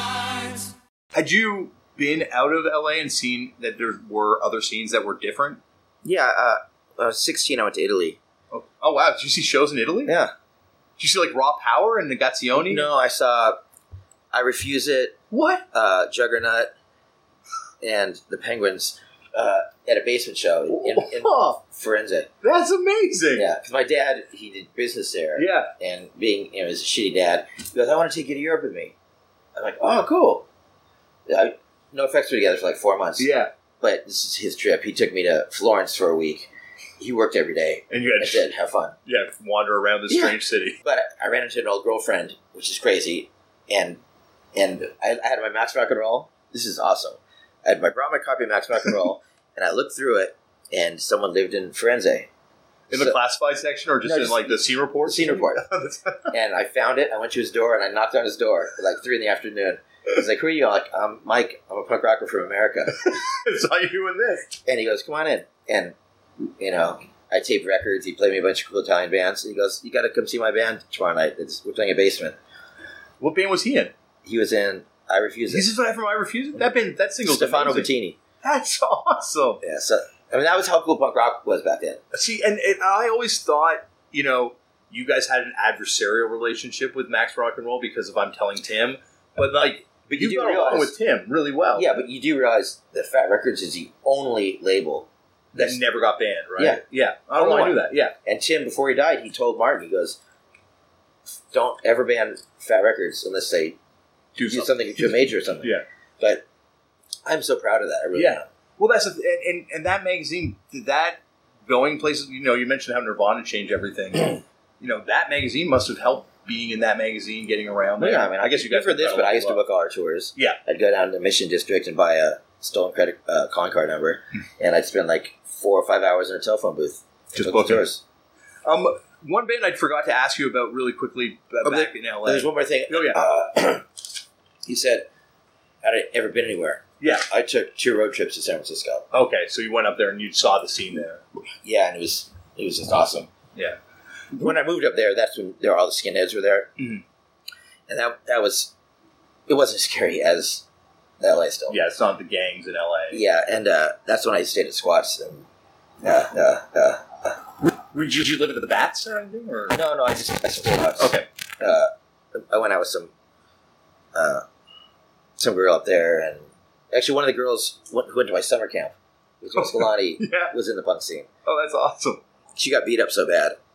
Had you been out of L A and seen that there were other scenes that were different? Yeah, uh, when I was sixteen, I went to Italy. Oh, oh wow. Did you see shows in Italy? Yeah. Did you see like Raw Power and Negazioni? No, I saw I Refuse It, What? uh, Juggernaut, and the Penguins uh, at a basement show in, in Oh, Firenze. that's amazing. Yeah, because my dad, he did business there. Yeah. And being, you know, he's a shitty dad, he goes, "I want to take you to Europe with me." I'm like, "Oh, cool." I, no effects were together for like four months. Yeah. But this is his trip. He took me to Florence for a week. He worked every day. And you I had said, "Have fun." yeah, wander around this Yeah. strange city. But I ran into an old girlfriend, which is crazy, and and I, I had my Max Rock and Roll. This is awesome. I had my brought my copy of Max Rock and Roll, and I looked through it, and someone lived in Firenze. In the So- classified section or just No, in just like the scene report? the scene report. And I found it. I went to his door, and I knocked on his door at like three in the afternoon. I was like, "Who are you?" I'm like, "I'm Mike. I'm a punk rocker from America." Saw you doing this. And he goes, "Come on in." And, you know, I taped records. He played me a bunch of cool Italian bands. And he goes, "You got to come see my band tomorrow night. It's, we're playing a basement." What band was he in? He was in I Refuse It. This is the guy from I Refuse It? That band, that single. Stefano Bettini. That's awesome. Yeah, so, I mean, that was how cool punk rock was back then. See, and, and I always thought, you know, you guys had an adversarial relationship with Max Rock and Roll because of I'm Telling Tim, but like, But you you do got along realize- with Tim really well. Yeah, but you do realize that Fat Records is the only label. that never got banned, right? Yeah. yeah. I don't know. Only I knew one. that. Yeah, And Tim, before he died, he told Martin, he goes, "Don't ever ban Fat Records unless they do do something. something to a major or something." Yeah. But I'm so proud of that. I really Yeah. am. Well, that's a, and, and and that magazine did that going places. You know, you mentioned how Nirvana changed everything. You know, that magazine must have helped being in that magazine, getting around there. Yeah, I mean, I guess you guys for this, got but I along used to well. book all our tours. Yeah. I'd go down to Mission District and buy a stolen credit uh, con card number, and I'd spend like four or five hours in a telephone booth to Just book booking. tours. Um, one band I forgot to ask you about really quickly uh, Oh, back there- in L A. There's one more thing. Oh, yeah. Uh, he said, "Had I ever been anywhere?" Yeah. I took two road trips to San Francisco. Okay, so you went up there and you saw the scene there. Yeah, and it was it was just awesome. Yeah. When I moved up there, that's when there all the skinheads were there, Mhm. and that that was it wasn't as scary as L A still. Yeah, it's not the gangs in L A. Yeah, and uh, that's when I stayed at Squats. And uh, uh, uh, Did you, did you live at the Bats or anything? Or? no, no, I just I stayed out. Okay. Uh, I went out with some uh, some girl up there, and actually one of the girls went, who went to my summer camp, which was Galani, Yeah. was in the punk scene. Oh, that's awesome. She got beat up so bad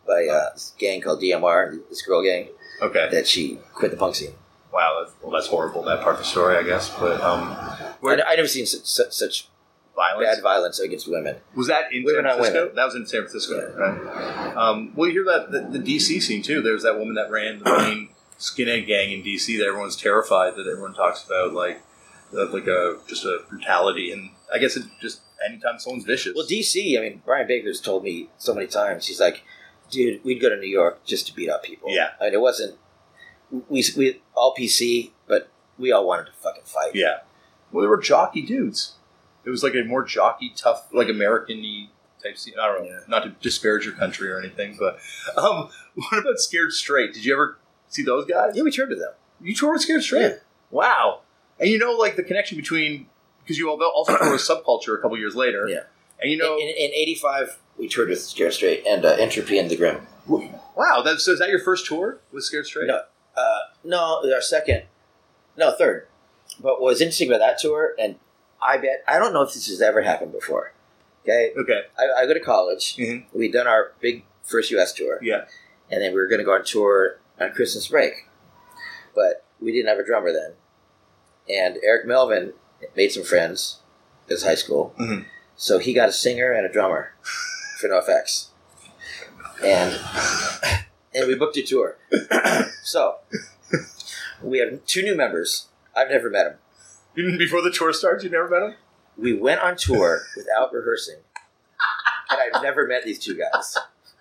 by uh, this gang called D M R, this girl gang, Okay. that she quit the punk scene. Wow, that's, well, that's horrible, that part of the story, I guess. But um, I, I never seen such, such, such violence? bad violence against women. Was that in Women San on Francisco? women. That was in San Francisco, right? Um, well, you hear that the, the D C scene, too. There's that woman that ran the main skinhead gang in D C that everyone's terrified, that everyone talks about, like, like a just a brutality. And I guess it just, anytime someone's vicious. Well, D C, I mean, Brian Baker's told me so many times, he's like, dude, we'd go to New York just to beat up people. Yeah. I mean, it wasn't, we, we all P C, but we all wanted to fucking fight. Yeah. Well, they were jockey dudes. It was like a more jockey, tough, like American-y type scene. I don't know, Yeah. not to disparage your country or anything, but um, what about Scared Straight? Did you ever see those guys? Yeah, we turned to them. You toured with Scared Straight? Yeah. Wow. And you know, like, the connection between, because you also toured with Subculture a couple years later. Yeah. And you know, In, in, in eighty-five, we toured with Scared Straight and uh, Entropy and the Grim. wow, that's, so is that your first tour with Scared Straight? No, uh, no, it was our second, no, third. But what was interesting about that tour, and I bet, I don't know if this has ever happened before, okay? Okay. I, I go to college. Mm-hmm. We'd done our big first U S tour. Yeah. And then we were going to go on tour on Christmas break. But we didn't have a drummer then. And Eric Melvin made some friends in high school. Mm-hmm. So he got a singer and a drummer for NoFX. And, and we booked a tour. So we have two new members. I've never met them. Even before the tour starts, you never met him? We went on tour without rehearsing. And I've never met these two guys.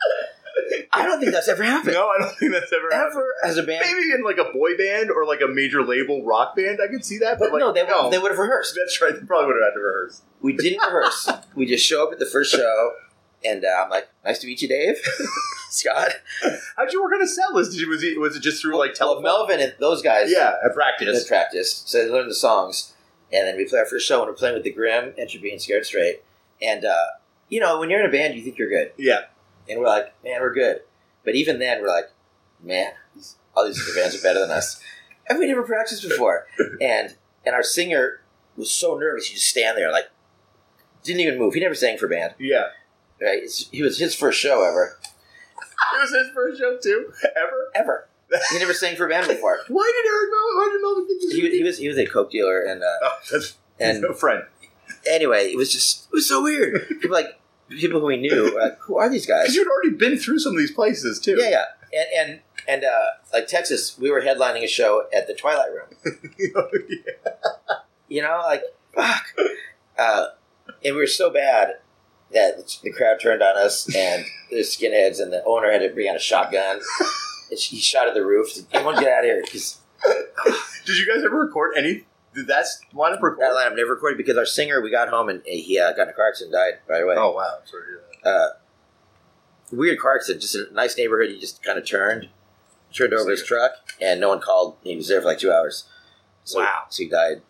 I don't think that's ever happened. No, I don't think that's ever happened. Ever as a band. Maybe in like a boy band or like a major label rock band, I could see that. But, But like, no, they, no. they would have rehearsed. That's right. They probably would have had to rehearse. We didn't rehearse. We just show up at the first show, and uh, I'm like, "Nice to meet you, Dave." Scott. How'd you work on a set list? Did you, was, it, was it just through like Well, telephone? Melvin and those guys, Yeah, at they practice. practiced, so they learned the songs, and then we play our first show, and we're playing with the Grim, Entropy, and Scared Straight. And uh, you know, when you're in a band, you think you're good, Yeah. and we're like, "Man, we're good." But even then, we're like, "Man, these, all these other bands are better than us," and we never practiced before. And and our singer was so nervous, he just stand there like didn't even move. He never sang for band. Yeah. Right? It's, he was his first show ever. It was his first show too? Ever? Ever. He never sang for band before. Why did Eric Melvin, why did Melvin think this He, was- he was he was a coke dealer, and uh, Oh, that's and no friend. anyway, it was just it was so weird. People like people who we knew were like, who are these guys? Because you'd already been through some of these places too. Yeah, yeah, and and and uh, like Texas, we were headlining a show at the Twilight Room. yeah. You know, like fuck, uh, and we were so bad that the crowd turned on us, and the skinheads, and the owner had to bring out a shotgun. And he shot at the roof. He said, "Everyone get out of here!" Because Did you guys ever record any? Did that lineup record? that lineup never recorded because our singer, we got home and he uh, got in a car accident, and died right away. Oh wow! I'm sorry to hear that. Uh, weird car accident, just a nice neighborhood. He just kind of turned, turned over his truck, and no one called. He was there for like two hours. So, Wow. So he died.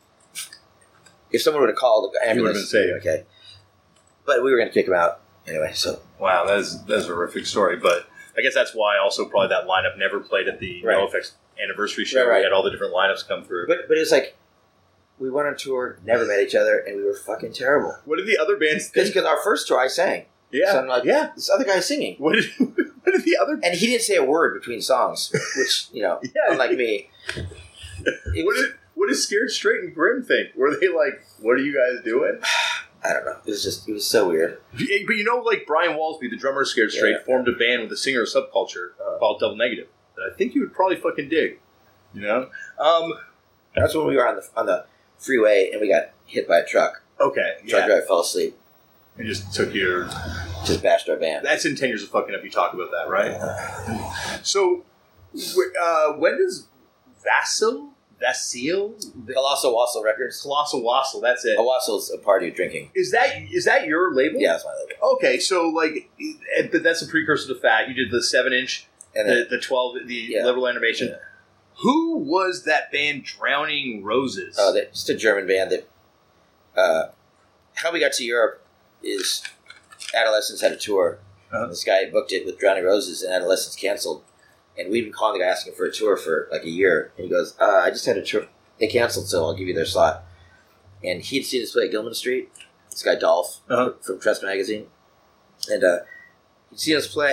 If someone would have called the ambulance, been saved. okay. But we were going to kick him out anyway. So Wow, that is that's a horrific story. But I guess that's why also probably that lineup never played at the Right. NoFX anniversary show. Right, right. We had all the different lineups come through. But but it was like we went on tour, never met each other, and we were fucking terrible. what did the other bands Because think? our first tour, I sang. Yeah, So I'm like, yeah. this other guy's singing. What did what did the other? And he didn't say a word between songs, which, you know, Yeah. unlike me. It What was, did what did Scared Straight and Grim think? Were they like, "What are you guys doing?" I don't know. It was just, it was so weird. But you know, like Brian Walsby, the drummer of Scared Straight, Yeah. formed a band with a singer of Subculture Uh-huh. called Double Negative that I think you would probably fucking dig. You know? Um, That's when we were on the on the freeway and we got hit by a truck. okay, Truck yeah. driver fell asleep, It just took your. just bashed our van. That's in ten years of fucking up. You talk about that, right? So, wh- uh, when does Vasil, Vasil, Colossal Wassel Records. Colossal Wassel? That's it. A Wassel's a party of drinking. Is that is that your label? Yeah, that's my label. Okay, so like, eh, but that's a precursor to Fat. You did the seven inch, And the, then, the twelve, the Yeah. liberal animation. Yeah. Who was that band, Drowning Roses? oh, they, just a German band that. Uh, how we got to Europe is Adolescence had a tour. Uh-huh. This guy booked it with Drowning Roses, and Adolescence canceled. And we'd been calling the guy asking for a tour for like a year. And he goes, uh, I just had a tour. They canceled, so I'll give you their slot. And he'd seen us play at Gilman Street. This guy, Dolph, Uh-huh. from Trust Magazine. And uh, he'd seen us play,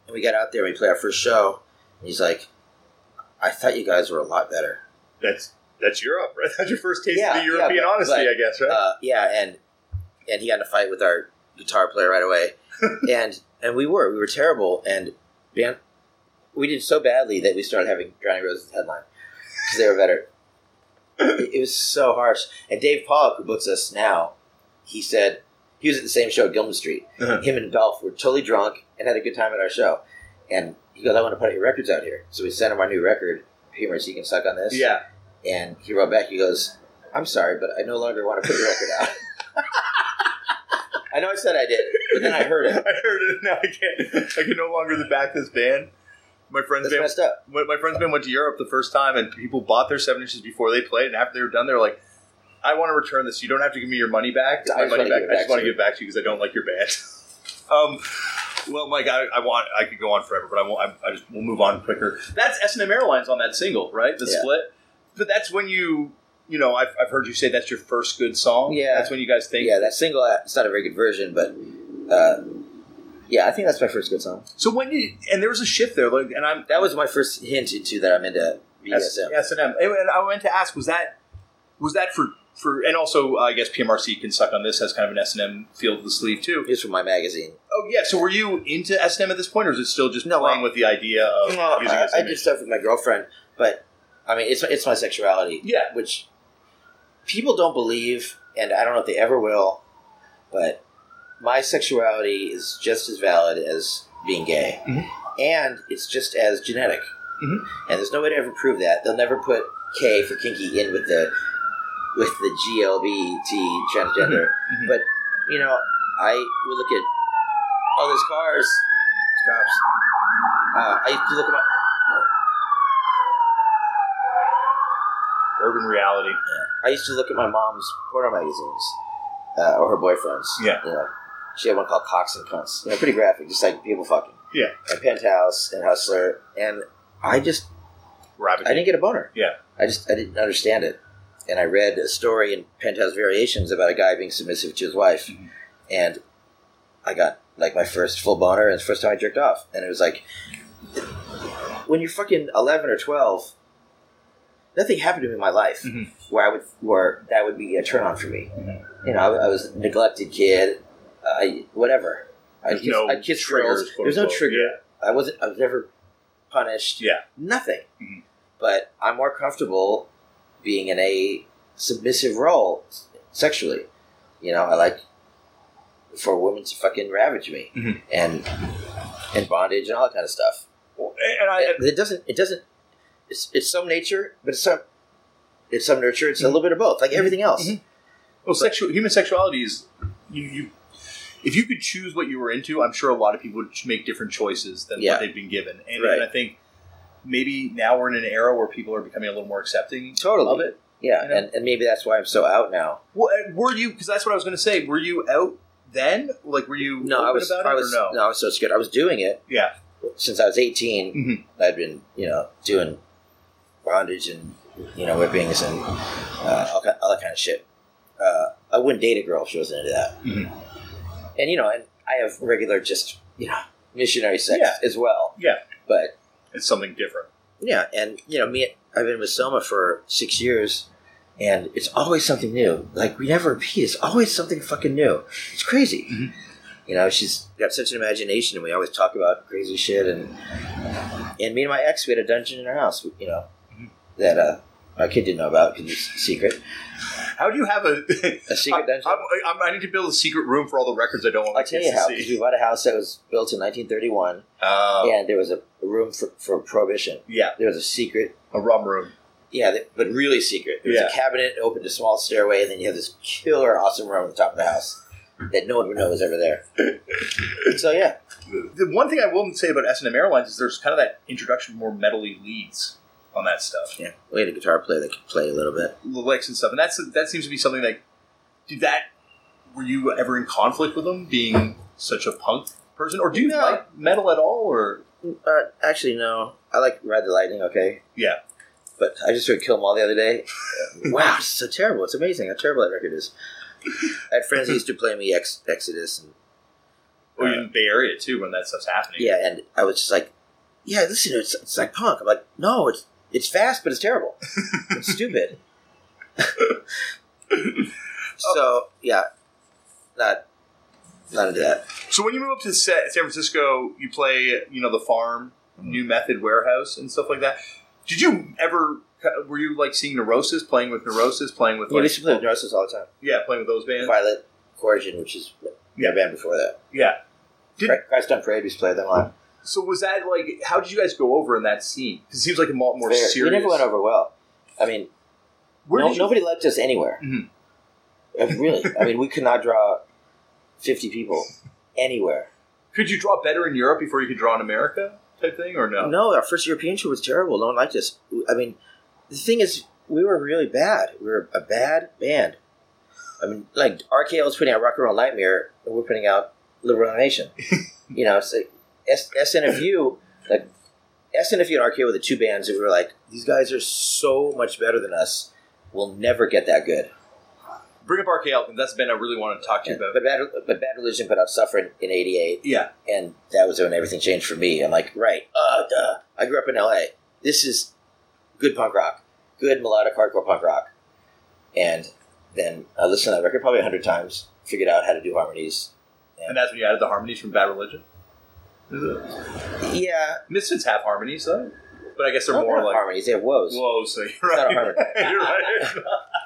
And we got out there and we played our first show. And he's like, I thought you guys were a lot better. That's that's Europe, right? That's your first taste Yeah, of the European yeah, but- honesty, but, I guess, right? Uh, yeah, and and he got in a fight with our guitar player right away. and and we were. We were terrible. And band, we did so badly that we started having Drowning Roses headline. Because they were better. It, it was so harsh. And Dave Pollock, who books us now, he said, he was at the same show at Gilman Street. Uh-huh. Him and Dolph were totally drunk and had a good time at our show. And he goes, I want to put your records out here. So we sent him our new record, Humorous, You Can Suck on This. Yeah. And he wrote back, he goes, I'm sorry, but I no longer want to put your record out. I know I said I did, but then I heard it. I heard it. Now I can't. I can no longer back this band. My friend's That's band. messed up. My my friend's band went to Europe the first time, and people bought their seven inches before they played. And after they were done, they were like, "I want to return this. You don't have to give me your money back. I My just money wanna back. give it I just back want to to you." give it back to you because I don't like your band." um. Well, Mike, I, I want. I could go on forever, but I won't. I, I just we'll move on quicker. That's S and M Airlines on that single, right? The Yeah. split. But that's when you. You know, I've, I've heard you say that's your first good song. Yeah. That's when you guys think. Yeah, that single, uh, it's not a very good version, but uh, yeah, I think that's my first good song. So when did and there was a shift there, like, and I'm That was my first hint into that I'm into B D S M. S and M. And I went to ask, was that was that for for and also uh, I guess P M R C Can Suck on This has kind of an S and M feel to the sleeve too. It's from my magazine. Oh yeah. So were you into S and M at this point, or is it still just No, playing well, with the idea of No, using I, this I image? did stuff with my girlfriend, but I mean, it's it's my sexuality. Yeah. Which people don't believe, and I don't know if they ever will, but my sexuality is just as valid as being gay. Mhm. And it's just as genetic. Mhm. And there's no way to ever prove that. They'll never put K for kinky in with the with the G L B T transgender. Mhm. But, you know, I would look at all those cars, those cops. Uh, I used to look at my... Urban reality. Yeah. I used to look at my mom's porno magazines, uh, or her boyfriend's. Yeah. You know, she had one called Cocks and Cunts. You know, pretty graphic, just like people fucking. Yeah. And Penthouse and Hustler, and I just, Rabbit. I didn't get a boner. Yeah. I just, I didn't understand it. And I read a story in Penthouse Variations about a guy being submissive to his wife, Mhm. and I got like my first full boner, and it's the first time I jerked off, and it was like, when you're fucking eleven or twelve. Nothing happened to me in my life Mhm. where I would where that would be a turn on for me. Mhm. You know, I, I was a neglected kid. I whatever. I There's kissed, no I kissed triggers, girls. quote There's no unquote. trigger. Yeah. I wasn't. I was never punished. Yeah. Nothing. Mhm. But I'm more comfortable being in a submissive role sexually. You know, I like for a woman to fucking ravage me Mhm. and and bondage and all that kind of stuff. Well, and I. It, it doesn't. It doesn't. It's it's some nature, but it's some it's some nurture. It's a little bit of both, like everything else. Mhm. Well, sexual human sexuality is you, you. If you could choose what you were into, I'm sure a lot of people would make different choices than Yeah. what they've been given. And, Right. and I think maybe now we're in an era where people are becoming a little more accepting Totally. of it. Yeah, You know? and, and maybe that's why I'm so out now. Well, uh, were you? Because that's what I was going to say. Were you out then? Like, were you No, open I was. about I it was or no? no, I was so scared. I was doing it Yeah. since I was eighteen. Mhm. I'd been, you know, doing bondage and you know whippings and uh, all, kind, all that kind of shit. Uh, I wouldn't date a girl if she wasn't into that. Mhm. And you know, and I have regular, just you know, missionary sex Yeah. as well. Yeah. But It's something different. yeah, and you know, me, I've been with Soma for six years, and it's always something new. Like we never repeat. It's always something fucking new. It's crazy. Mhm. You know, she's got such an imagination, and we always talk about crazy shit. And and me and my ex, we had a dungeon in our house. You know, Mhm. that uh, my kid didn't know about because it's a secret. How do you have a A secret dungeon? I, I, I need to build a secret room for all the records I don't want my I'll tell kids you how. to Because see. we bought a house that was built in nineteen thirty-one, Oh, and there was a, a room for, for prohibition. yeah, There was a secret. a rum room. Yeah, th- but really secret. There was Yeah. a cabinet, opened a small stairway, and then you have this killer, awesome room at the top of the house that no one would know was ever there. So yeah, The one thing I will say about S and M Airlines is there's kind of that introduction of more metal-y leads on that stuff. yeah. We had a guitar player that could play a little bit. The licks and stuff, and that's that seems to be something that did that. Were you ever in conflict with them being such a punk person, or do you No. like metal at all? Or Uh, actually, no. I like Ride the Lightning. Okay, yeah, but I just heard Kill 'Em All the other day. Wow, it's so terrible. It's amazing how terrible that record is. I had friends that used to play me Ex- Exodus and Oh, you're in the Bay Area too when that stuff's happening. Yeah, and I was just like, yeah, listen, it's, it's like punk. I'm like, no, it's it's fast, but it's terrible. It's stupid. So, yeah, not, not into that. So when you move up to Sa- San Francisco, you play, you know, the Farm, New Method Warehouse, and stuff like that. Did you ever? Were you like seeing Neurosis, playing with Neurosis, playing with? Yeah, like, we used to play with Neurosis all the time. Yeah, playing with those bands. Violet, Coercion, which is yeah, band before that. Yeah. Did, Christ on Parade, we used to play them on. so was that like? How did you guys go over in that scene? Because it seems like a more, more Fair. serious. We never went over well. I mean, Where no, did you, nobody liked us anywhere. Mhm. Uh, Really, I mean, we could not draw fifty people anywhere. Could you draw better in Europe before you could draw in America, type thing, or no? No, our first European tour was terrible. No one liked us. I mean, the thing is, we were really bad. We were a bad band. I mean, like, R K O was putting out Rock and Roll Nightmare, and we're putting out Liberal Nation. You know, it's like S- SNFU, like, SNFU and R K O were the two bands that we were like, these guys are so much better than us. We'll never get that good. Bring up R K L, because that's the band I really want to talk to you And, about. but, Bad, but Bad Religion put out Suffer in, in eighty-eight. Yeah. And that was when everything changed for me. I'm like, right, uh, duh. I grew up in L A. This is good punk rock. Good melodic hardcore punk rock. And then I listened to that record probably a hundred times, figured out how to do harmonies. And that's when you added the harmonies from Bad Religion? Is it? Yeah. Misfits have harmonies, though. But I guess they're No, more not like... harmonies, they have woes. Whoa, so you're It's not a right. harmony. You're right.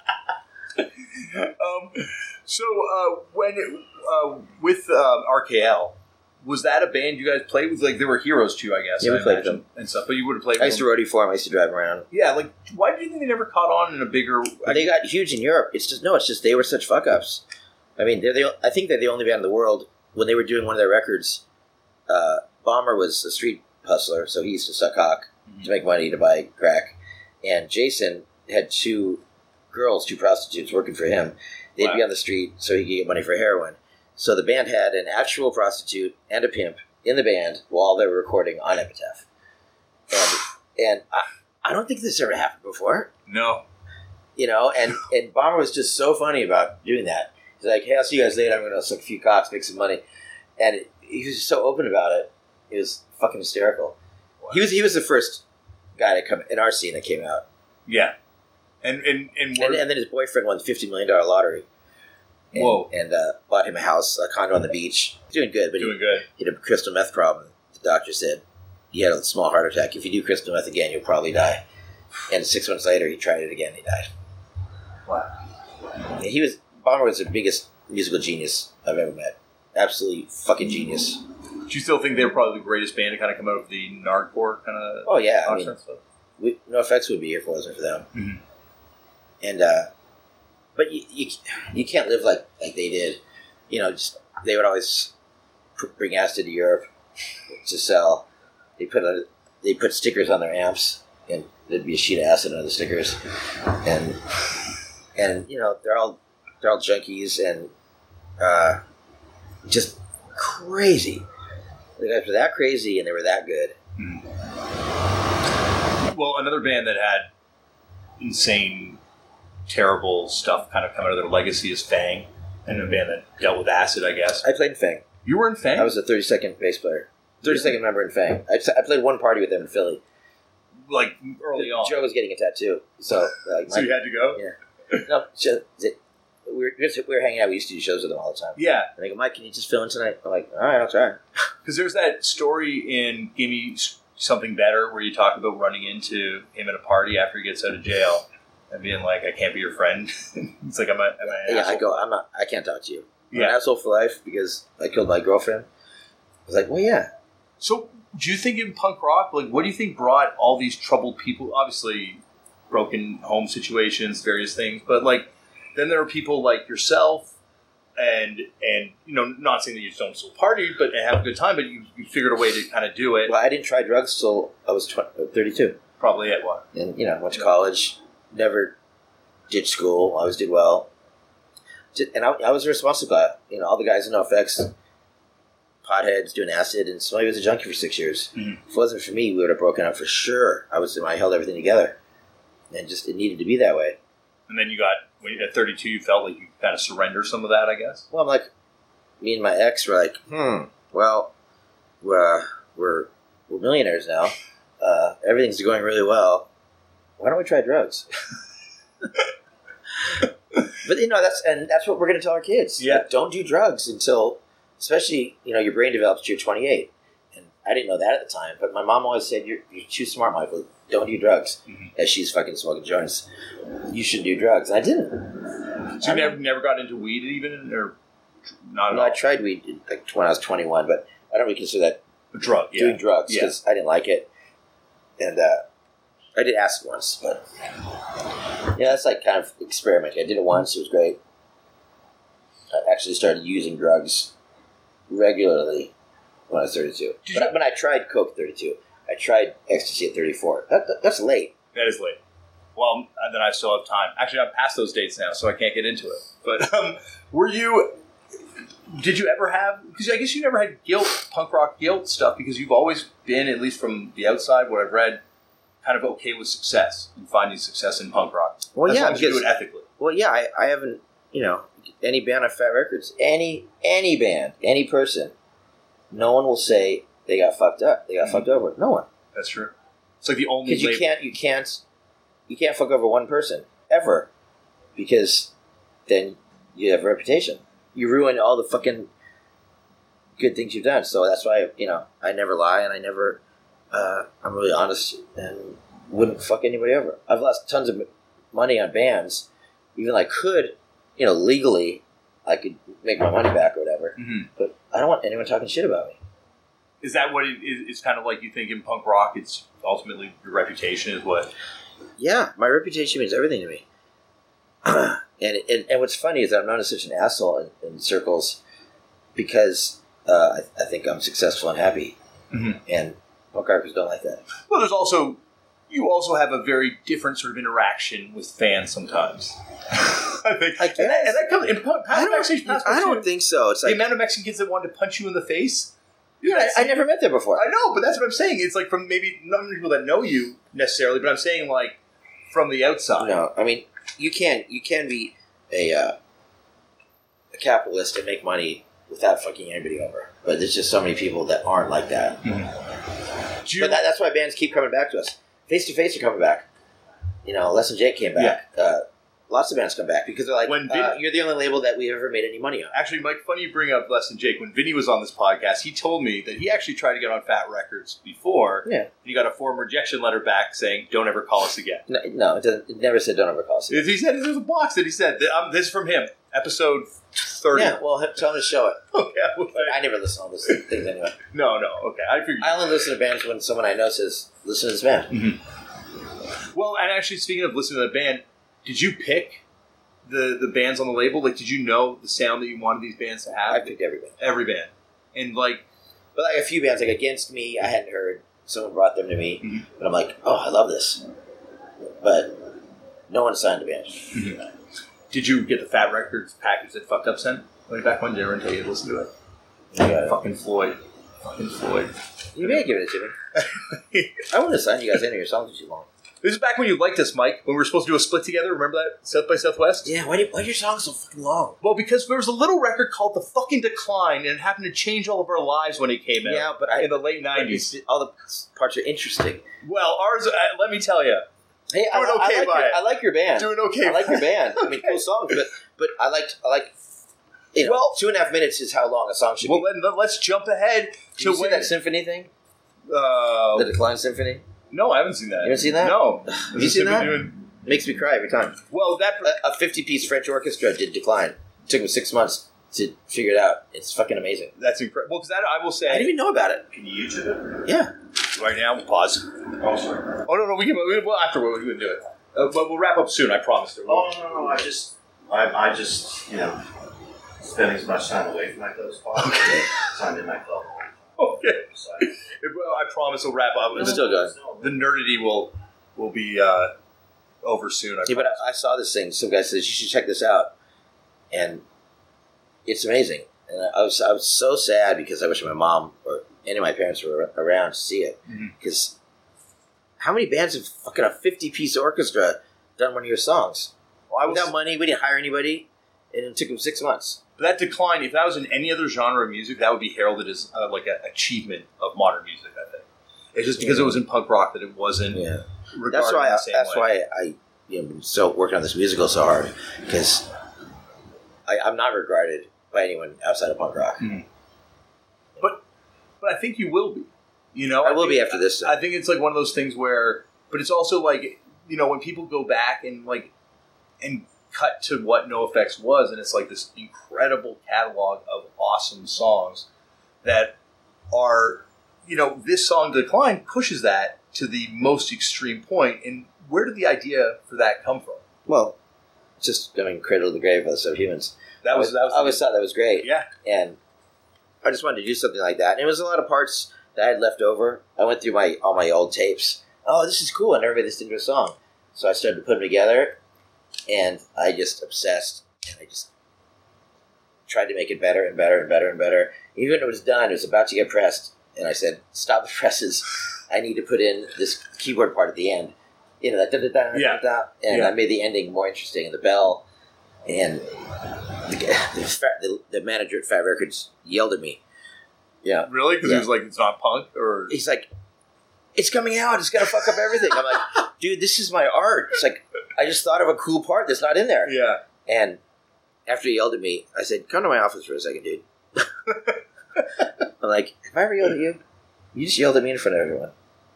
um, so uh, when uh, with um, R K L, was that a band you guys played with? Like, they were heroes too, I guess. Yeah, we I played with imagine, and stuff. But you would have played I with used to them. roadie for them. I used to drive around. Yeah, like, why do you think they never caught on in a bigger... They got huge in Europe. It's just, no, it's just they were such fuck-ups. I mean, they're the, I think they're the only band in the world, when they were doing one of their records, uh, Bomber was a street hustler, so he used to suck cock Mm-hmm. to make money to buy crack. And Jason had two girls, two prostitutes working for him. They'd Wow. be on the street so he could get money for heroin. So the band had an actual prostitute and a pimp in the band while they were recording on Epitaph. And, and I, I don't think this ever happened before. No. You know, and, and Bomber was just so funny about doing that. He's like, hey, I'll see you guys later. I'm going to suck a few cocks, make some money. And he was just so open about it. It was fucking hysterical. Wow. He was he was the first guy to come in our scene that came out. Yeah. And and and, And, and then his boyfriend won the fifty million dollars lottery. And, Whoa. And uh, bought him a house, a condo on the beach. Doing good, but doing he, good. he had a crystal meth problem. The doctor said he had a small heart attack. If you do crystal meth again, you'll probably die. And six months later, he tried it again and he died. Wow. And he was Bomber was the biggest musical genius I've ever met. Absolutely fucking genius. Do you still think they were probably the greatest band to kind of come out of the nardcore kind of Oh yeah, I mean, stuff? we, NoFX would be here if it wasn't for them. Mhm. And uh, but you, you you can't live like like they did. You know, just they would always pr- bring acid to Europe to sell. They put a, they put stickers on their amps, and there'd be a sheet of acid on the stickers, and and you know they're all they're all junkies and uh, just crazy. The guys were that crazy, and they were that good. Well, another band that had insane, terrible stuff kind of come out of their legacy is Fang, and a band that dealt with acid, I guess. I played in Fang. You were in Fang? I was a thirty-second bass player. thirty-second member in Fang. I, I played one party with them in Philly. like early on. Joe was getting a tattoo, so like, So my, you had to go? yeah. No, Joe, it, we were we were hanging out. We used to do shows with them all the time. Yeah, And they go, Mike, can you just fill in tonight? I'm like, all right, I'll try. because there's that story in Give Me Something Better where you talk about running into him at a party after he gets out of jail and being like, I can't be your friend. It's like, am I, am I an Yeah, asshole? I go, I'm not. I can't talk to you. I'm Yeah. an asshole for life because I killed my girlfriend. I was like, well, yeah. So, do you think in punk rock, like, what do you think brought all these troubled people? Obviously, broken home situations, various things, but like, then there are people like yourself, and and you know, not saying that you just don't still party, but have a good time, but you, you figured a way to kind of do it. Well, I didn't try drugs till I was twenty, thirty-two, Probably at what? and you know, went to college. Never did school. I always did well. Just- And I, I was a responsible guy. You know, all the guys in NoFX, potheads doing acid, and somebody was a junkie for six years. Mhm. If it wasn't for me, we would have broken up for sure. I was, I held everything together, and just it needed to be that way. And then you got when you, at thirty-two, you felt like you kind of surrendered some of that, I guess. Well, I'm like, me and my ex were like, hmm, well, uh, we're we're millionaires now. Uh, everything's going really well. Why don't we try drugs? But you know that's and that's what we're going to tell our kids. Yeah. Like, don't do drugs until, especially you know, your brain develops till you're twenty-eight. And I didn't know that at the time, but my mom always said, "You're you're too smart, Michael. Don't do drugs." Mm-hmm. As she's fucking smoking joints, you shouldn't do drugs. And I didn't. So you never never got into weed even, or not at No, all? I tried weed like when I was twenty-one, but I don't really consider that A drug, yeah. doing drugs Yeah. because I didn't like it. And uh, I did acid once, but yeah, that's like kind of experimenting. I did it once; it was great. I actually started using drugs regularly when I was thirty-two. Did But you- I, when I tried coke at thirty-two, I tried ecstasy at thirty-four. That, that, that's late. That is late. Well, and then I still have time. Actually, I'm past those dates now, so I can't get into it. But um, were you? Did you ever have? Because I guess you never had guilt, punk rock guilt stuff, because you've always been, at least from the outside, what I've read, kind of okay with success and finding success in punk rock. Well, as yeah, long as you do because- it ethically. Well, yeah, I, I haven't, you know, any band on Fat Records, any any band, any person, no one will say they got fucked up. They got Mhm. fucked over. No one. That's true. It's like the only Because you label- can't, you can't, you can't fuck over one person ever, because then you have a reputation. You ruin all the fucking good things you've done. So that's why you know I never lie, and I never, uh, I'm really honest, and wouldn't fuck anybody over. I've lost tons of money on bands, even though I could, you know, legally, I could make my money back or whatever. Mhm. But I don't want anyone talking shit about me. Is that what it is? It's kind of like you think in punk rock, it's ultimately your reputation is what. Yeah, my reputation means everything to me. and, and and what's funny is that I'm known as such an asshole in, in circles because uh, I, I think I'm successful and happy, Mhm. and punk rockers don't like that. Well, there's also you also have a very different sort of interaction with fans sometimes. I think, I and, that, and that comes in past I don't, backstage pass I don't too. think so. It's the like amount of Mexican kids that wanted to punch you in the face. yeah, I, I never met there before. I know, but that's what I'm saying. It's like from maybe not many people that know you necessarily, but I'm saying like from the outside. No, I mean you can you can be a uh, a capitalist and make money without fucking anybody over. But there's just so many people that aren't like that. Do you, But that, that's why bands keep coming back to us. Face to Face are coming back. You know, Les and Jake came back. Uh, lots of bands come back because they're like, When uh, Vin- you're the only label that we've ever made any money on. Actually, Mike, funny you bring up Les and Jake. When Vinny was on this podcast, he told me that he actually tried to get on Fat Records before. Yeah. And he got a form rejection letter back saying, "Don't ever call us again." No, no it, doesn't, it never said don't ever call us. He said there's a box that he said that, um, this is from him, episode thirty. Yeah, well, tell them to show it. Okay. well, I never listen to all those things anyway. no, no. Okay, I figured. I only listen to bands when someone I know says, listen to this band. Well, and actually, speaking of listening to the band, did you pick the the bands on the label? Like, did you know the sound that you wanted these bands to have? I picked every band. Every band, and like, But like a few bands, like Against Me, I hadn't heard. Someone brought them to me. Mhm. But I'm like, oh, I love this. But no one signed a band. did you get the Fat Records package that Fucked Up sent way back when? Did everyone tell you to listen to it? Yeah. Fucking Floyd, fucking Floyd. You may have given it to me. I wouldn't have signed you guys any of your songs too long. This is back when you liked us, Mike, when we were supposed to do a split together. Remember that? South by Southwest? Yeah, why, do, why are your songs so fucking long? Well, because there was a little record called The Fucking Decline, and it happened to change all of our lives when it came out. Yeah, but I- in the late nineties. All the parts are interesting. Well, ours, uh, let me tell you. Hey, I, Doing I okay like by your, it. I like your band. Doing okay I like by your it. band. I mean, cool songs, but but I liked I like. You know, Well- two and a half minutes is how long a song should Well, be. then let's jump ahead Did to you see when. that symphony thing? uh, The Decline Symphony? no, I haven't seen that. You haven't seen that? No. Have Is you it seen that? simply doing- Makes me cry every time. Well, that. A, a fifty-piece French orchestra did Decline. It took them six months to figure it out. It's fucking amazing. That's incredible. Well, because that I will say. I didn't even know about it. Can you YouTube it? Yeah. Right now, we'll pause. Oh, sorry. Oh no, no, we can. We, well, afterward we can do it. Uh, but we'll wrap up soon. I promise. Oh, no, no, no. I just, I, I just, you know, spending as much time away from my club as possible. So I'm in my club. Okay. So Well, I promise we'll wrap up. It's still going. The nerdity will will be uh, over soon. I Yeah, but promise. I, I saw this thing. Some guy says, you should check this out. And it's amazing. And I, I was I was so sad because I wish my mom or any of my parents were around to see it. Mhm. Because how many bands have fucking a fifty-piece orchestra done one of your songs? Well, I will Without s- money, we didn't hire anybody, and it took them six months. But that decline, if that was in any other genre of music, that would be heralded as uh, like an achievement of modern music, I think. It's just because Yeah. it was in punk rock that it wasn't Yeah. regarded That's why. in I, the same that's way. why I you know been so working on this musical so hard because I, I'm not regarded by anyone outside of punk rock. But I think you will be. You know, I will think- be after this. I think it's like one of those things where, but it's also like, you know, when people go back and like, and cut to what NoFX was, and it's like this incredible catalog of awesome songs that are, you know, this song Decline pushes that to the most extreme point. And where did the idea for that come from? Well, just I mean, cradle to the grave of the subhumans. That was, I, that was, I always thought that was great. yeah. And I just wanted to do something like that. And it was a lot of parts that I had left over. I went through my all my old tapes. Oh, this is cool. I never made this into a song. So I started to put them together, and I just obsessed. And I just tried to make it better and better and better and better. Even when it was done, it was about to get pressed. And I said, stop the presses. I need to put in this keyboard part at the end. You know, that da-da-da, Yeah. da-da-da. And Yeah. I made the ending more interesting, and the bell. And the, the, fat- the, the manager at Fat Records yelled at me. Yeah. Really? Because Yeah. he was like, it's not punk? Or He's like, it's coming out. It's going to fuck up everything. I'm like, dude, this is my art. It's like, I just thought of a cool part that's not in there. yeah. And after he yelled at me, I said, come to my office for a second, dude. I'm like, have I ever yelled at you? You just yelled at me in front of everyone.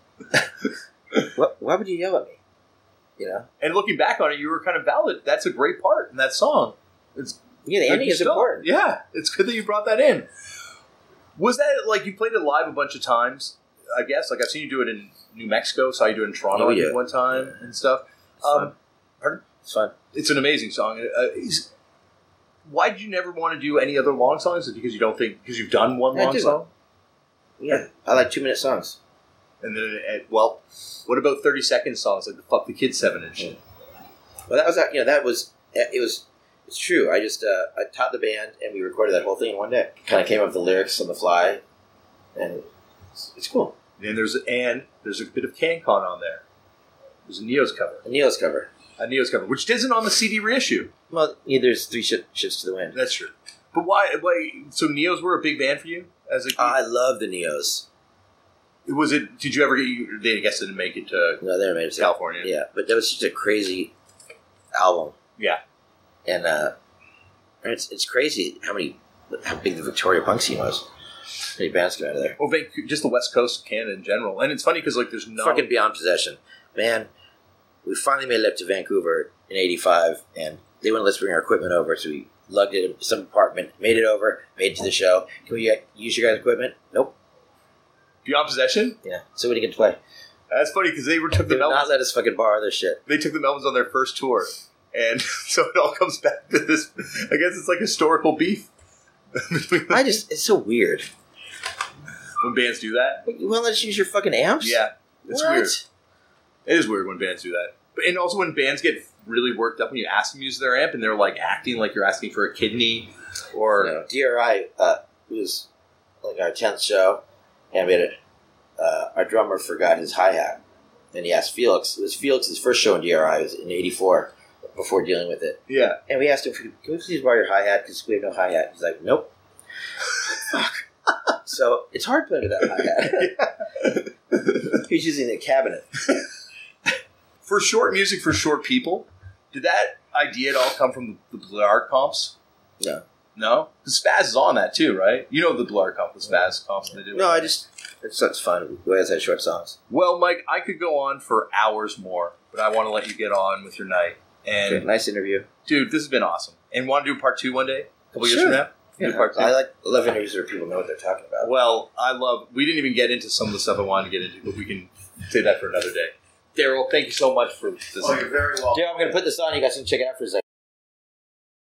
what, why would you yell at me? You know? And looking back on it, you were kind of valid. That's a great part in that song. It's Yeah, the good ending is stuff. important. Yeah, it's good that you brought that in. Was that like you played it live a bunch of times? I guess like I've seen you do it in New Mexico, saw you do it in Toronto Oh, I think, yeah. one time and stuff. It's Um, fun. pardon? It's fun. It's an amazing song. Uh, is- why did you never want to do any other long songs? Is it because you don't think because you've done one I long do. song? Yeah, I like two minute songs. And then, uh, well, what about thirty second songs like the "Fuck the Kid" seven inch? Well, that was you know that was it was it's true. I just uh, I taught the band and we recorded that whole thing in one day. Kind of came up with the lyrics on the fly, and it's, it's cool. And there's and there's a bit of CanCon on there. There's a Neo's cover, A Neo's cover. a Neo's cover, which isn't on the C D reissue. Well, yeah, there's three shit, shits to the wind. That's true. But why? Why? So Neos were a big band for you as a kid. I love the Neos. Was it? Did you ever get? You, they I guess didn't make it to No, they're amazing. California. Yeah, but that was just a crazy album, Yeah. and uh, and it's it's crazy how many how big the Victoria punk scene was. How many bands came out of there? Well, Vancouver, just the West Coast of Canada in general, and it's funny because like there's no. Fucking Beyond Possession, man. We finally made it up to Vancouver in eighty-five, and they wouldn't let us bring our equipment over, so we lugged it in some apartment, made it over, made it to the show. Can we uh, use your guys' equipment? Nope. Beyond Possession. Yeah, so we didn't get to play. That's funny because they were took They the would not Melvins. let us fucking borrow their shit. They took the Melvins on their first tour, and so it all comes back to this. I guess it's like historical beef. between I just, it's so weird. when bands do that. You won't let us use your fucking amps? Yeah, it's What? weird. It is weird when bands do that. But, and also when bands get really worked up when you ask them to use their amp and they're like acting like you're asking for a kidney or No, D R I uh, was like our tenth show, and we had a, uh, our drummer forgot his hi hat, and he asked Felix. It was Felix's first show in D R I. It was in eighty-four. Before dealing with it, yeah. and we asked him, "Can we please borrow your hi hat? Because we have no hi hat." He's like, "Nope." Fuck. So it's hard playing with that hi hat. He's using the cabinet. For short music for short people, did that idea at all come from the Blue Art comps? No, No? Because Spaz is on that too, right? You know the Blue Art comp, the Spaz comps they do. no, I just it's such fun. We always had short songs. Well, Mike, I could go on for hours more, but I want to let you get on with your night. And Okay, nice interview. dude, this has been awesome. And want to do part two one day? A couple years Sure. from now? Yeah, Do part two? I like I love interviews where people know what they're talking about. Well, I love. We didn't even get into some of the stuff I wanted to get into, but we can say that for another day. Daryl, thank you so much for this. Oh, you're very welcome. Dude, I'm gonna put this on. You guys can check it out for a second.